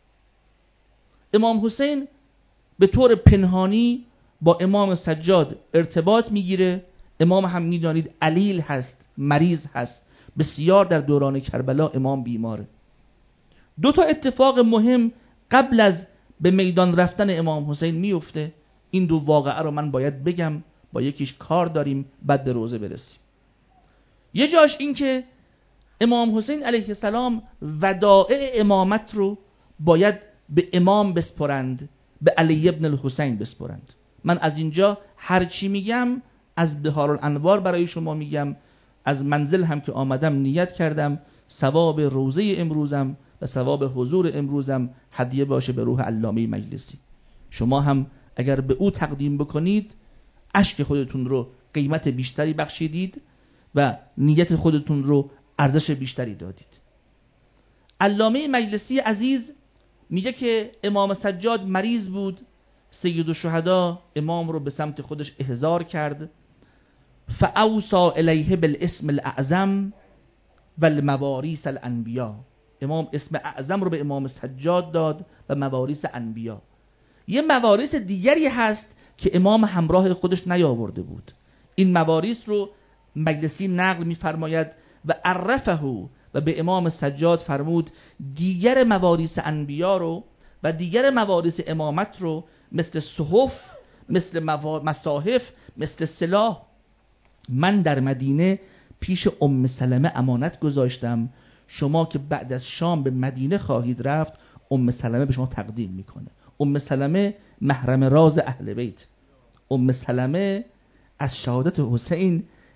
امام حسین به طور پنهانی با امام سجاد ارتباط میگیره. امام هم میدانید علیل هست، مریض هست، بسیار در دوران کربلا امام بیماره. دو تا اتفاق مهم قبل از به میدان رفتن امام حسین میفته. این دو واقعه رو من باید بگم، با یکیش کار داریم بعد به روزه برسیم. یه جاش این که امام حسین علیه السلام ودائع امامت رو باید به امام بسپرند، به علی ابن الحسین بسپرند. من از اینجا هر چی میگم از بهارالانوار برای شما میگم، از منزل هم که آمدم نیت کردم ثواب روزه امروزم و ثواب حضور امروزم هدیه باشه به روح علامه مجلسی. شما هم اگر به او تقدیم بکنید اشک خودتون رو قیمت بیشتری بخشیدید و نیت خودتون رو ارزش بیشتری دادید. علامه مجلسی عزیز میگه که امام سجاد مریض بود، سید الشهدا امام رو به سمت خودش احضار کرد. فاوصى الیه بالاسم الاعظم والمواریث الانبیا. امام اسم اعظم رو به امام سجاد داد و مواریث انبیا. یه مواریث دیگری هست که امام همراه خودش نیاورده بود. این مواریث رو مجلسی نقل می‌فرماید و عرفه و به امام سجاد فرمود دیگر مواریث انبیا رو و دیگر مواریث امامت رو مثل صحف، مثل مصاحف، مثل سلاح من در مدینه پیش ام سلمه امانت گذاشتم. شما که بعد از شام به مدینه خواهید رفت ام سلمه به شما تقدیم میکنه. ام سلمه محرم راز اهل بیت. ام سلمه از شهادت حسین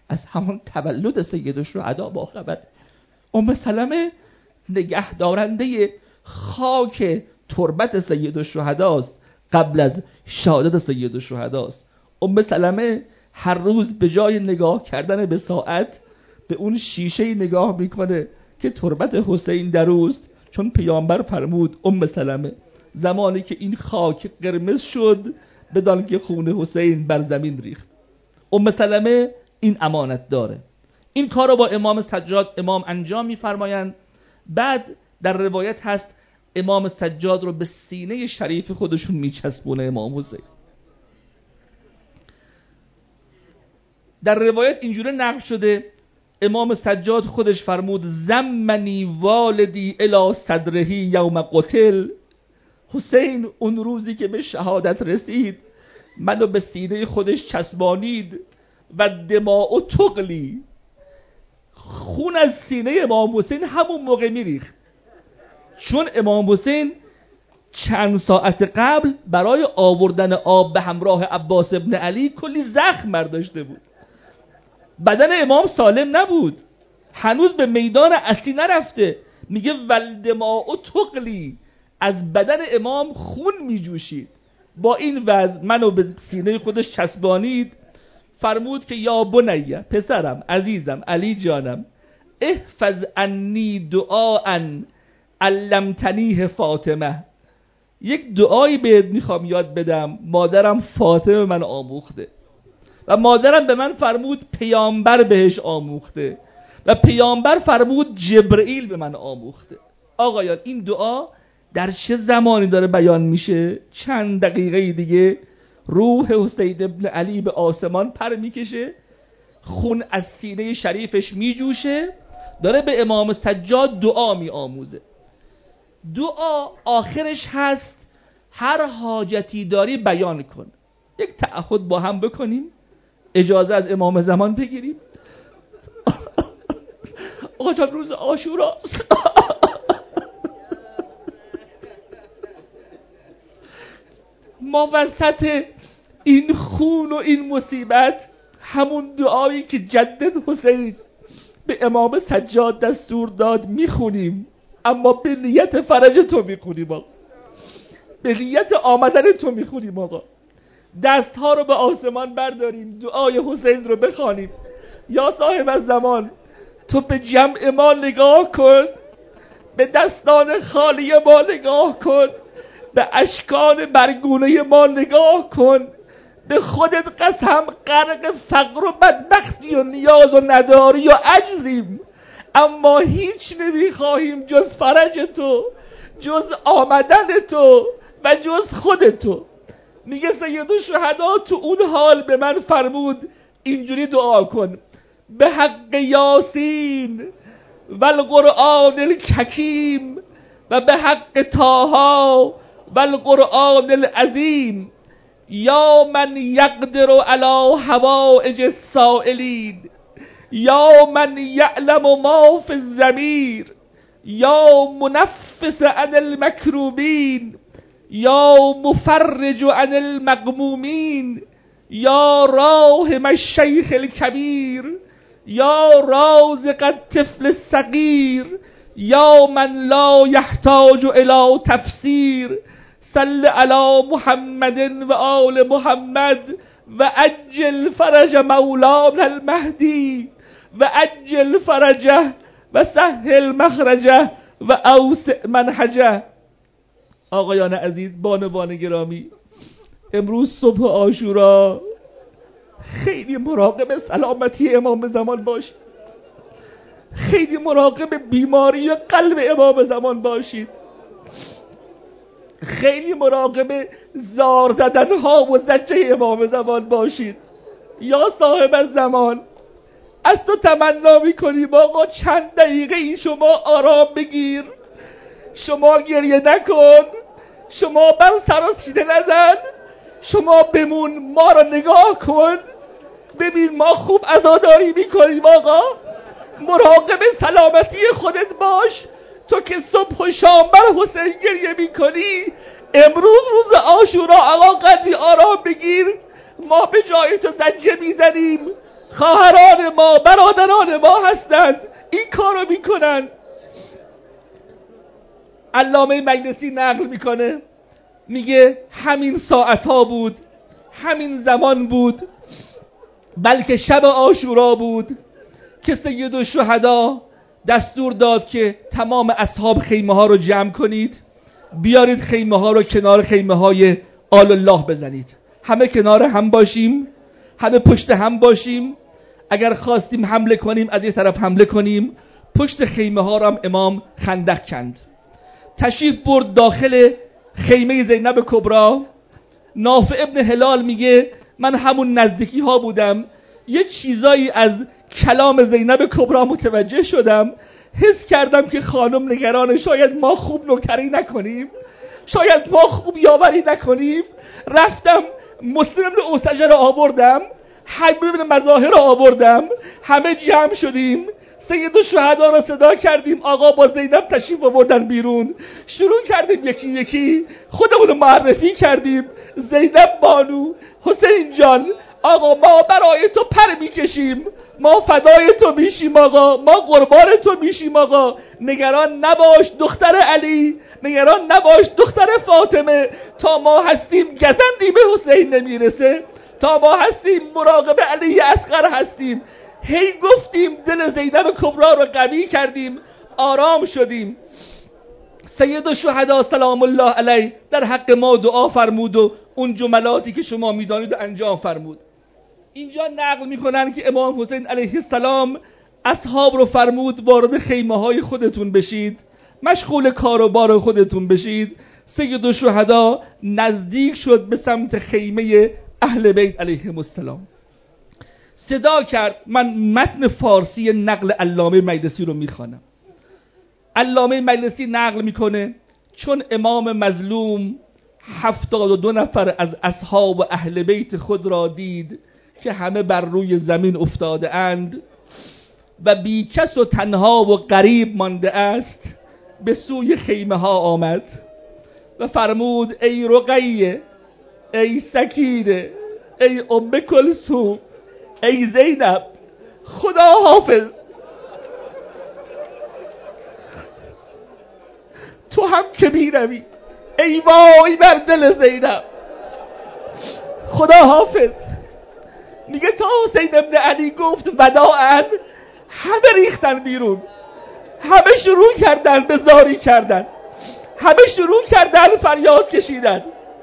از همون تولد سیدالشهدا با خبر. ام سلمه نگهدارنده خاک تربت سیدالشهداست قبل از شهادت سیدالشهداست. ام سلمه هر روز به جای نگاه کردن به ساعت به اون شیشه نگاه میکنه که تربت حسین در اوست، چون پیامبر فرمود ام سلمه زمانی که این خاک قرمز شد بدان که خون حسین بر زمین ریخت. ام سلمه این امانت داره. این کار رو با امام سجاد امام انجام میفرمایند. بعد در روایت هست امام سجاد رو به سینه شریف خودشون میچسبونه امام حسین. در روایت اینجوری نقل شده امام سجاد خودش فرمود زمنی والدی الی صدرهی یوم قتل. حسین اون روزی که به شهادت رسید منو به سینه خودش چسبانید و دماء تغلی، خون از سینه امام حسین همون موقع میریخت، چون امام حسین چند ساعت قبل برای آوردن آب به همراه عباس ابن علی کلی زخم برداشته بود. بدن امام سالم نبود، هنوز به میدان اصلی نرفته. میگه ولدماء تغلی، از بدن امام خون میجوشید. با این وضع منو به سینه خودش چسبانید، فرمود که یا بنیه، پسرم عزیزم علی جانم، احفظ عنی دعاء علمتنیه فاطمه، یک دعایی بهت میخوام یاد بدم مادرم فاطمه من آموخته و مادرم به من فرمود پیامبر بهش آموخته و پیامبر فرمود جبرئیل به من آموخته. آقایان این دعا در چه زمانی داره بیان میشه؟ چند دقیقه دیگه روح حسین ابن علی به آسمان پر میکشه، خون از سینه شریفش میجوشه، داره به امام سجاد دعا میآموزه. دعا آخرش هست هر حاجتی داری بیان کن. یک تعهد با هم بکنیم، اجازه از امام زمان بگیریم. آقا جان روز عاشوراست، ما وسط این خون و این مصیبت همون دعایی که جدد حسین به امام سجاد دستور داد میخونیم، اما به نیت فرج تو میخونیم آقا، به نیت آمدن تو میخونیم آقا. دستها رو به آسمان برداریم، دعای حسین رو بخوانیم. یا صاحب الزمان تو به جمع ما نگاه کن، به دستان خالی ما نگاه کن، به اشکان برگونه ما نگاه کن. به خودت قسم غرق فقر و بدبختی و نیاز و نداری و عجزیم، اما هیچ نمیخواهیم جز فرج تو، جز آمدن تو و جز خود تو. میگه سیدالشهدا تو اون حال به من فرمود اینجوری دعا کن: به حق یاسین و القرآن الحکیم و به حق طه و القرآن العظیم، یا من یقدر علی حوائج السائلین، یا من یعلم ما فی الضمیر، یا منفس عن المکروبین، یا مفرج عن المغمومین، یا راحم الشیخ الکبیر، یا رازق الطفل الصغیر، یا من لا یحتاج الی تفسیر، صل علی محمد و آل محمد و عجل فرج مولانا المهدی و عجل فرجه و سهل مخرجه و اوسع منهجه. آقایان عزیز، بانوان گرامی، امروز صبح عاشورا خیلی مراقب سلامتی امام زمان باشید، خیلی مراقب بیماری قلب امام زمان باشید، خیلی مراقب زار زدن ها و زجه امام زمان باشید. یا صاحب الزمان از تو تمنا میکنیم آقا چند دقیقه ای شما آرام بگیر، شما گریه نکن، شما بر سر و سینه نزن، شما بمون، ما رو نگاه کن، ببین ما خوب عزاداری میکنیم آقا. مراقب سلامتی خودت باش. تو که صبح و شام بر حسین گریه میکنی، امروز روز عاشورا آقا قدری آرام بگیر. ما به جای تو زجه میزنیم، خواهران ما، برادران ما هستند، این کارو میکنن. علامه مجلسی نقل میکنه، میگه همین ساعتها بود، همین زمان بود، بلکه شب عاشورا بود که سید الشهدا دستور داد که تمام اصحاب خیمه ها رو جمع کنید، بیارید خیمه ها رو کنار خیمه های آل الله بزنید، همه کنار هم باشیم، همه پشت هم باشیم، اگر خواستیم حمله کنیم از یک طرف حمله کنیم. پشت خیمه ها رو هم امام خندق کند. تشریف برد داخل خیمه زینب کبرا. نافع ابن هلال میگه من همون نزدیکی ها بودم، یه چیزایی از کلام زینب کبرا متوجه شدم، حس کردم که خانم نگران شاید ما خوب نوکری نکنیم، شاید ما خوب یاوری نکنیم. رفتم مسلم بن اوسجه رو آوردم، حبیب بن مظاهر رو آوردم، همه جمع شدیم، سید الشهدا رو صدا کردیم، آقا با زینب تشریف آوردن بیرون، شروع کردیم یکی یکی خودمون رو معرفی کردیم. زینب بانو، حسین جان، آقا ما برای تو پر میکشیم، ما فدای تو میشیم آقا، ما قربان تو میشیم آقا، نگران نباش دختر علی، نگران نباش دختر فاطمه، تا ما هستیم گزندی به حسین نمیرسه، تا ما هستیم مراقب علی اصغر هستیم. هی گفتیم، دل زینب کبرا رو قوی کردیم، آرام شدیم. سید الشهدا سلام الله علیه در حق ما دعا فرمود و اون جملاتی که شما میدانید انجام فرمود. اینجا نقل میکنن که امام حسین علیه السلام اصحاب رو فرمود وارد خیمه های خودتون بشید، مشغول کار و بار خودتون بشید. سید الشهدا نزدیک شد به سمت خیمه اهل بیت علیهم السلام، صدا کرد. من متن فارسی نقل علامه مجلسی رو میخوانم. علامه مجلسی نقل میکنه چون امام مظلوم 72 نفر از اصحاب و اهل بیت خود را دید که همه بر روی زمین افتاده اند و بی کس و تنها و غریب مانده است، به سوی خیمه ها آمد و فرمود ای رقیه، ای سکینه، ای ام کلثوم، ای زینب، خدا حافظ، تو هم که میروی، ای وای بر دل زینب، خدا حافظ. میگه تا حسین ابن علی گفت وداعا همه ریختن بیرون، همه شروع کردن به زاری کردن، همه شروع کردن فریاد کشیدن.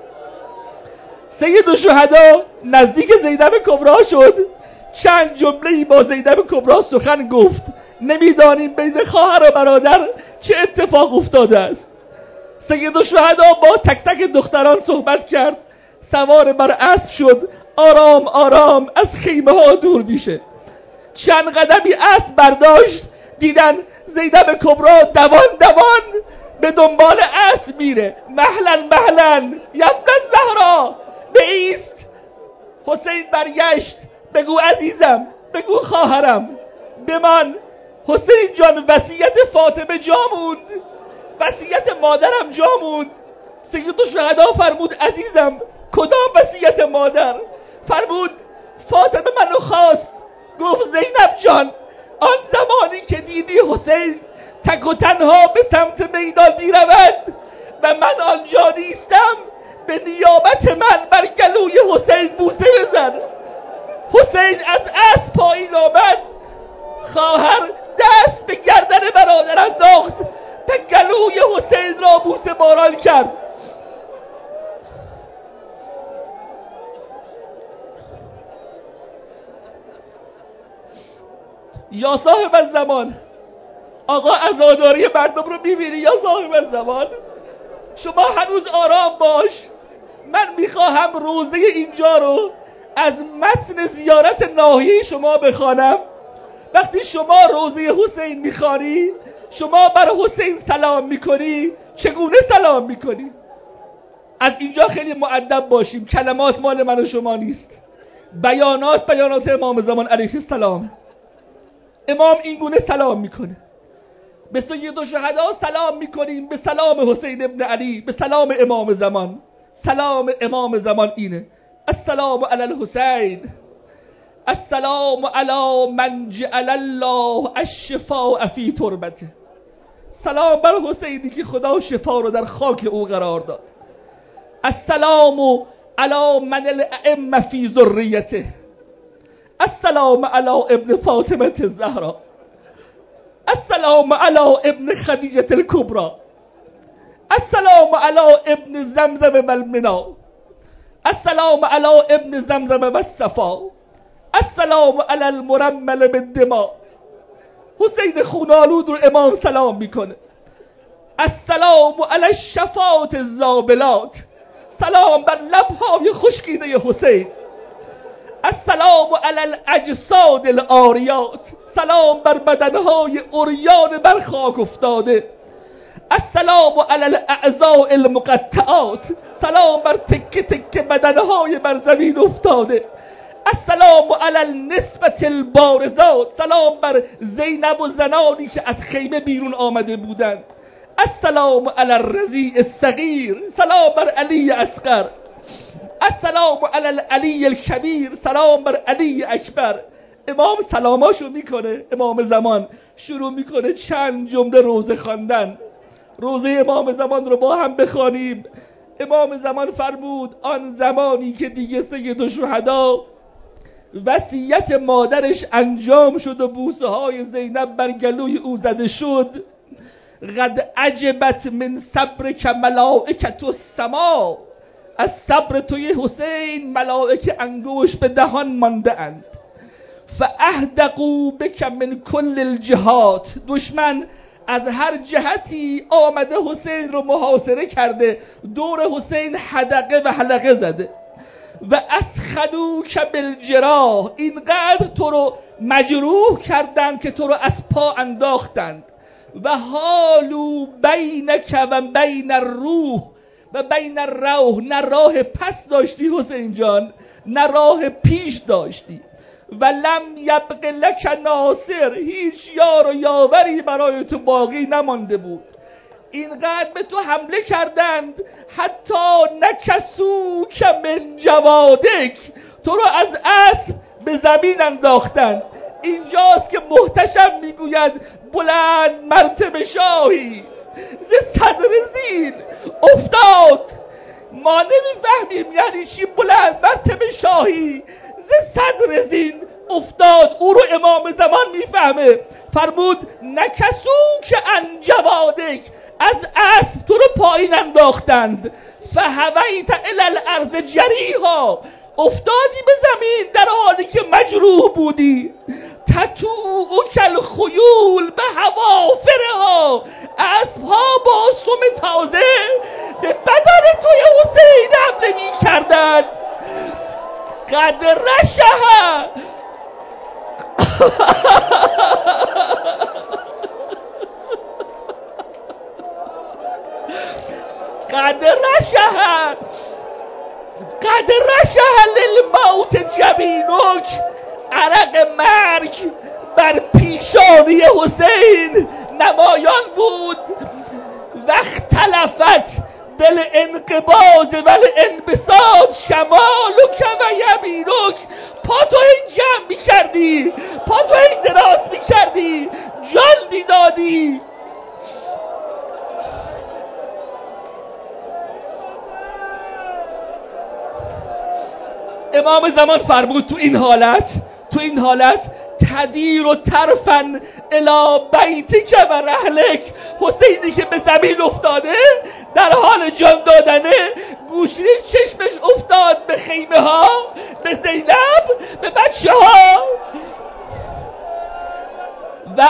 سید الشهدا نزدیک زینب کبرا شد، چند جمله‌ای با زینب کبرا سخن گفت، نمیدانیم بین خواهر و برادر چه اتفاق افتاده است. سید الشهدا با تک تک دختران صحبت کرد، سوار بر اسب شد، آرام آرام از خیمه ها دور میشه. چند قدمی اسب برداشت، دیدن زینب کبرا دوان دوان به دنبال اسب میره. مهلن مهلن یبن الزهرا، بایست. حسین برگشت، بگو عزیزم، بگو خواهرم، بمان. حسین جان وصیت فاطمه جا موند، وصیت مادرم جا موند. سید الشهدا فرمود عزیزم کدام وصیت مادر؟ فرمود فاطمه منو خواست، گفت زینب جان آن زمانی که دیدی حسین تک و تنها به سمت میدان می رود و من آنجا نیستم، به نیابت من بر گلوی حسین بوسه بزن. حسین از اسب پایین آمد، خواهر دست به گردن برادر انداخت، به گلوی حسین را بوسه باران کرد. یا صاحب الزمان، آقا عزاداری مردم رو میبینی یا صاحب الزمان؟ شما هنوز آرام باش، من میخواهم روزه اینجا رو از متن زیارت ناحیه شما بخوانم. وقتی شما روزه حسین میخوانی، شما بر حسین سلام میکنی، چگونه سلام میکنی؟ از اینجا خیلی مؤدب باشیم، کلمات مال من و شما نیست، بیانات امام زمان علیه السلام. امام این گونه سلام میکنه. به سید الشهدا سلام میکنیم، به سلام حسین ابن علی، به سلام امام زمان. سلام امام زمان اینه: السلام علی الحسین، السلام علی من جعل الله الشفاء فی تربته. سلام بر حسینی که خدا شفا رو در خاک او قرار داد. السلام علی من الائمه فی ذریته. السلام علی ابن فاطمه الزهرا. السلام علی ابن خدیجه الکبری. السلام علی ابن زمزم والمنا. السلام علی ابن زمزم والصفا. السلام علی المرمل بالدماء. حسین خونالود رو امام سلام میکنه. السلام علی الشفات الزابلات. سلام بر لبهای خشکیده حسین. السلام علی الاجساد العاریات. سلام بر بدنهای عریان بر خاک افتاده. السلام علی الاعضاء المقطعات. سلام بر تکه تکه بدنهای بر زمین افتاده. السلام علی النسبة البارزات. سلام بر زینب و زنانی که از خیمه بیرون آمده بودند. السلام علی الرضیع الصغیر. سلام بر علی اصغر. السلام علی العلی الکبیر. سلام بر علی اکبر. امام سلاماشو میکنه. امام زمان شروع میکنه چند جمله روزه خواندن. روزه امام زمان رو با هم بخوانیم. امام زمان فرمود آن زمانی که دیگه سید الشهدا وصیت مادرش انجام شد و بوسه های زینب بر گلوی او زده شد، قد عجبت من صبرک ملائکة السما. از صبر توی حسین ملائکه انگوش به دهان مانده اند. فاهدقوا بک من کل الجهات. دشمن از هر جهتی آمده حسین رو محاصره کرده، دور حسین حدقه و حلقه زده. و اسخنوک بالجراح. اینقدر تو رو مجروح کردند که تو رو از پا انداختند. و حالو بینک و بین الروح و بین الروح. نه راه پس داشتی حسین جان، نه راه پیش داشتی. و لم یبق لک ناصر. هیچ یار و یاوری برای تو باقی نمانده بود. اینقدر به تو حمله کردند حتی نکسوک من جوادک. تو رو از اسب به زمین انداختند. اینجاست که محتشم میگوید بلند مرتبه شاهی ز صدر زین افتاد. ما نمیفهمیم یعنی چی بلند مرتبه شاهی ز صدر زین افتاد. او رو امام زمان میفهمه. فرمود نکسوک عن جوادک. از اسب تو رو پایین انداختند. فهویت الی الارض جریحا. افتادی به زمین در حالی که مجروح بودی. تتوؤک الخیول به هوافرها. اسبها با سم تازه به بدن توی حسین حمله می کردند. قد رشه قد رشه للموت جبینک. عرق مرگ بر پیشانی حسین نمایان بود. و اختلفت بالانقباض والانبساط شمالک و یمینک. پا تو این جمع می کردی، پا تو این دراز می کردی، جان می دادی. امام زمان فرمود تو این حالت تدیر و ترفن الی بیتک و رحلک. حسینی که به زمین افتاده در حال جان دادنه، گوشی چشمش افتاد به خیمه ها، به زینب، به بچه ها. و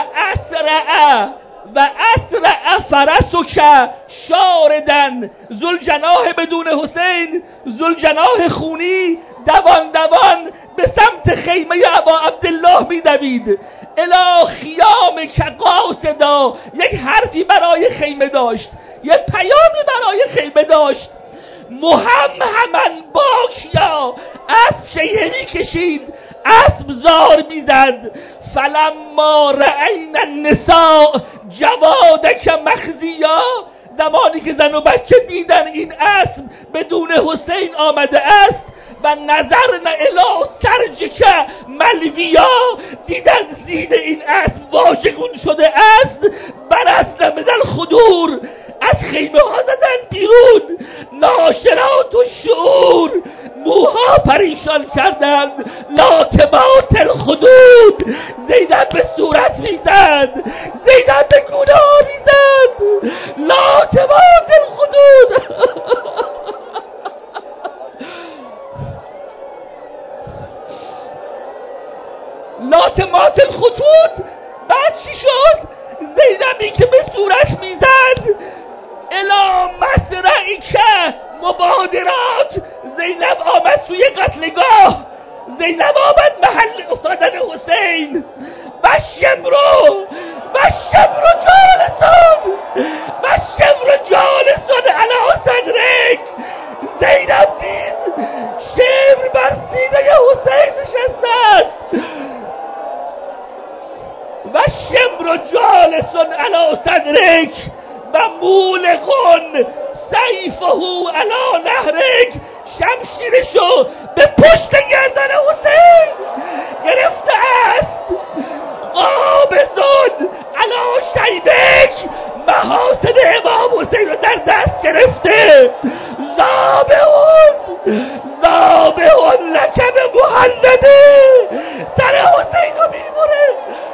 اسرع فرسک شاردن. ذوالجناح بدون حسین، ذوالجناح خونی دوان دوان به سمت خیمه ابا عبدالله می دوید. الی خیام که قاصدا. یک حرفی برای خیمه داشت، یک پیامی برای خیمه داشت. محمد باکیا. اسب شیهه می کشید، اسب زار می زد. فلما رأینا النساء جوادک مخزیا. زمانی که زن و بچه دیدن این اسب بدون حسین آمده است، و نظرن الی سرجک ملویا دیدن زید این اسب واژگون شده است، برسن من الخدور، از خیمه ها زدن بیرون، ناشرات و شعور موها پریشان کردند، لاتمات الخدود، زینب به صورت میزد، زینب به گونه ها میزد، لاتمات الخدود. لاتمات الخطوط. بعد چی شد؟ زینبی که به صورت میزد، الا مسرعی که مبادرات، زینب آمد سوی قتلگاه، زینب آمد محل افتادن حسین. و شمرو جالسون علی صدرک. زینب دید شمر بر سینه حسین نشسته است. و شمر جالسون علی صدرک و مولقون سیفهو علی نهرک، شمشیرشو به پشت گردن حسین گرفته است. قابضون علی شیبک، محاسن امام حسین رو در دست گرفته. زابهون لکب محنده، سر حسین رو میبره.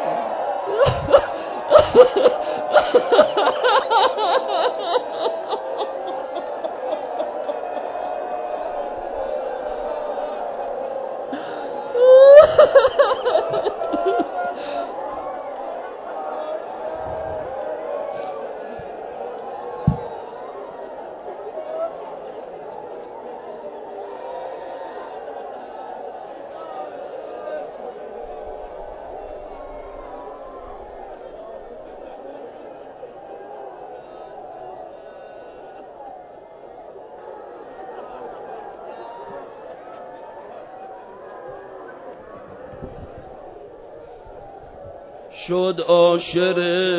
شد عاشر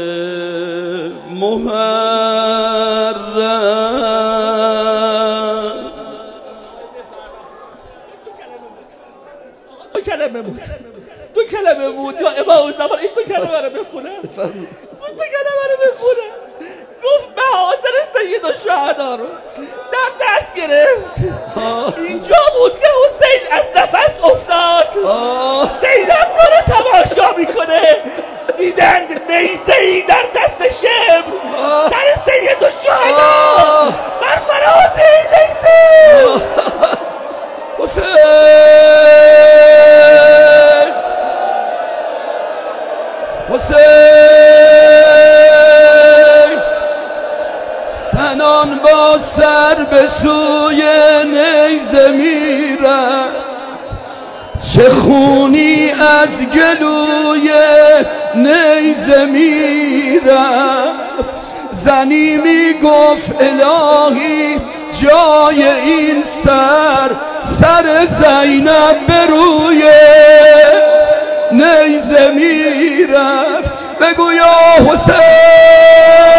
محرم. دو کلمه بود یا امام زمان این دو کلمه رو بخونه. گفت محاسن سید الشهدا رو در دست گرفت. اینجا بود که حسین از نفس افتاد. زینب داره تماشا میکنه، دیدند نیزه‌ای در دست شمر سر سید الشهدا بر فراز این نیزه. حسین سنان با سر به سوی نیزه میرد، چه خونی از گلوی نیزه میرفت. زنی میگفت الهی جای این سر زینب به روی نیزه میرفت. بگو یا حسین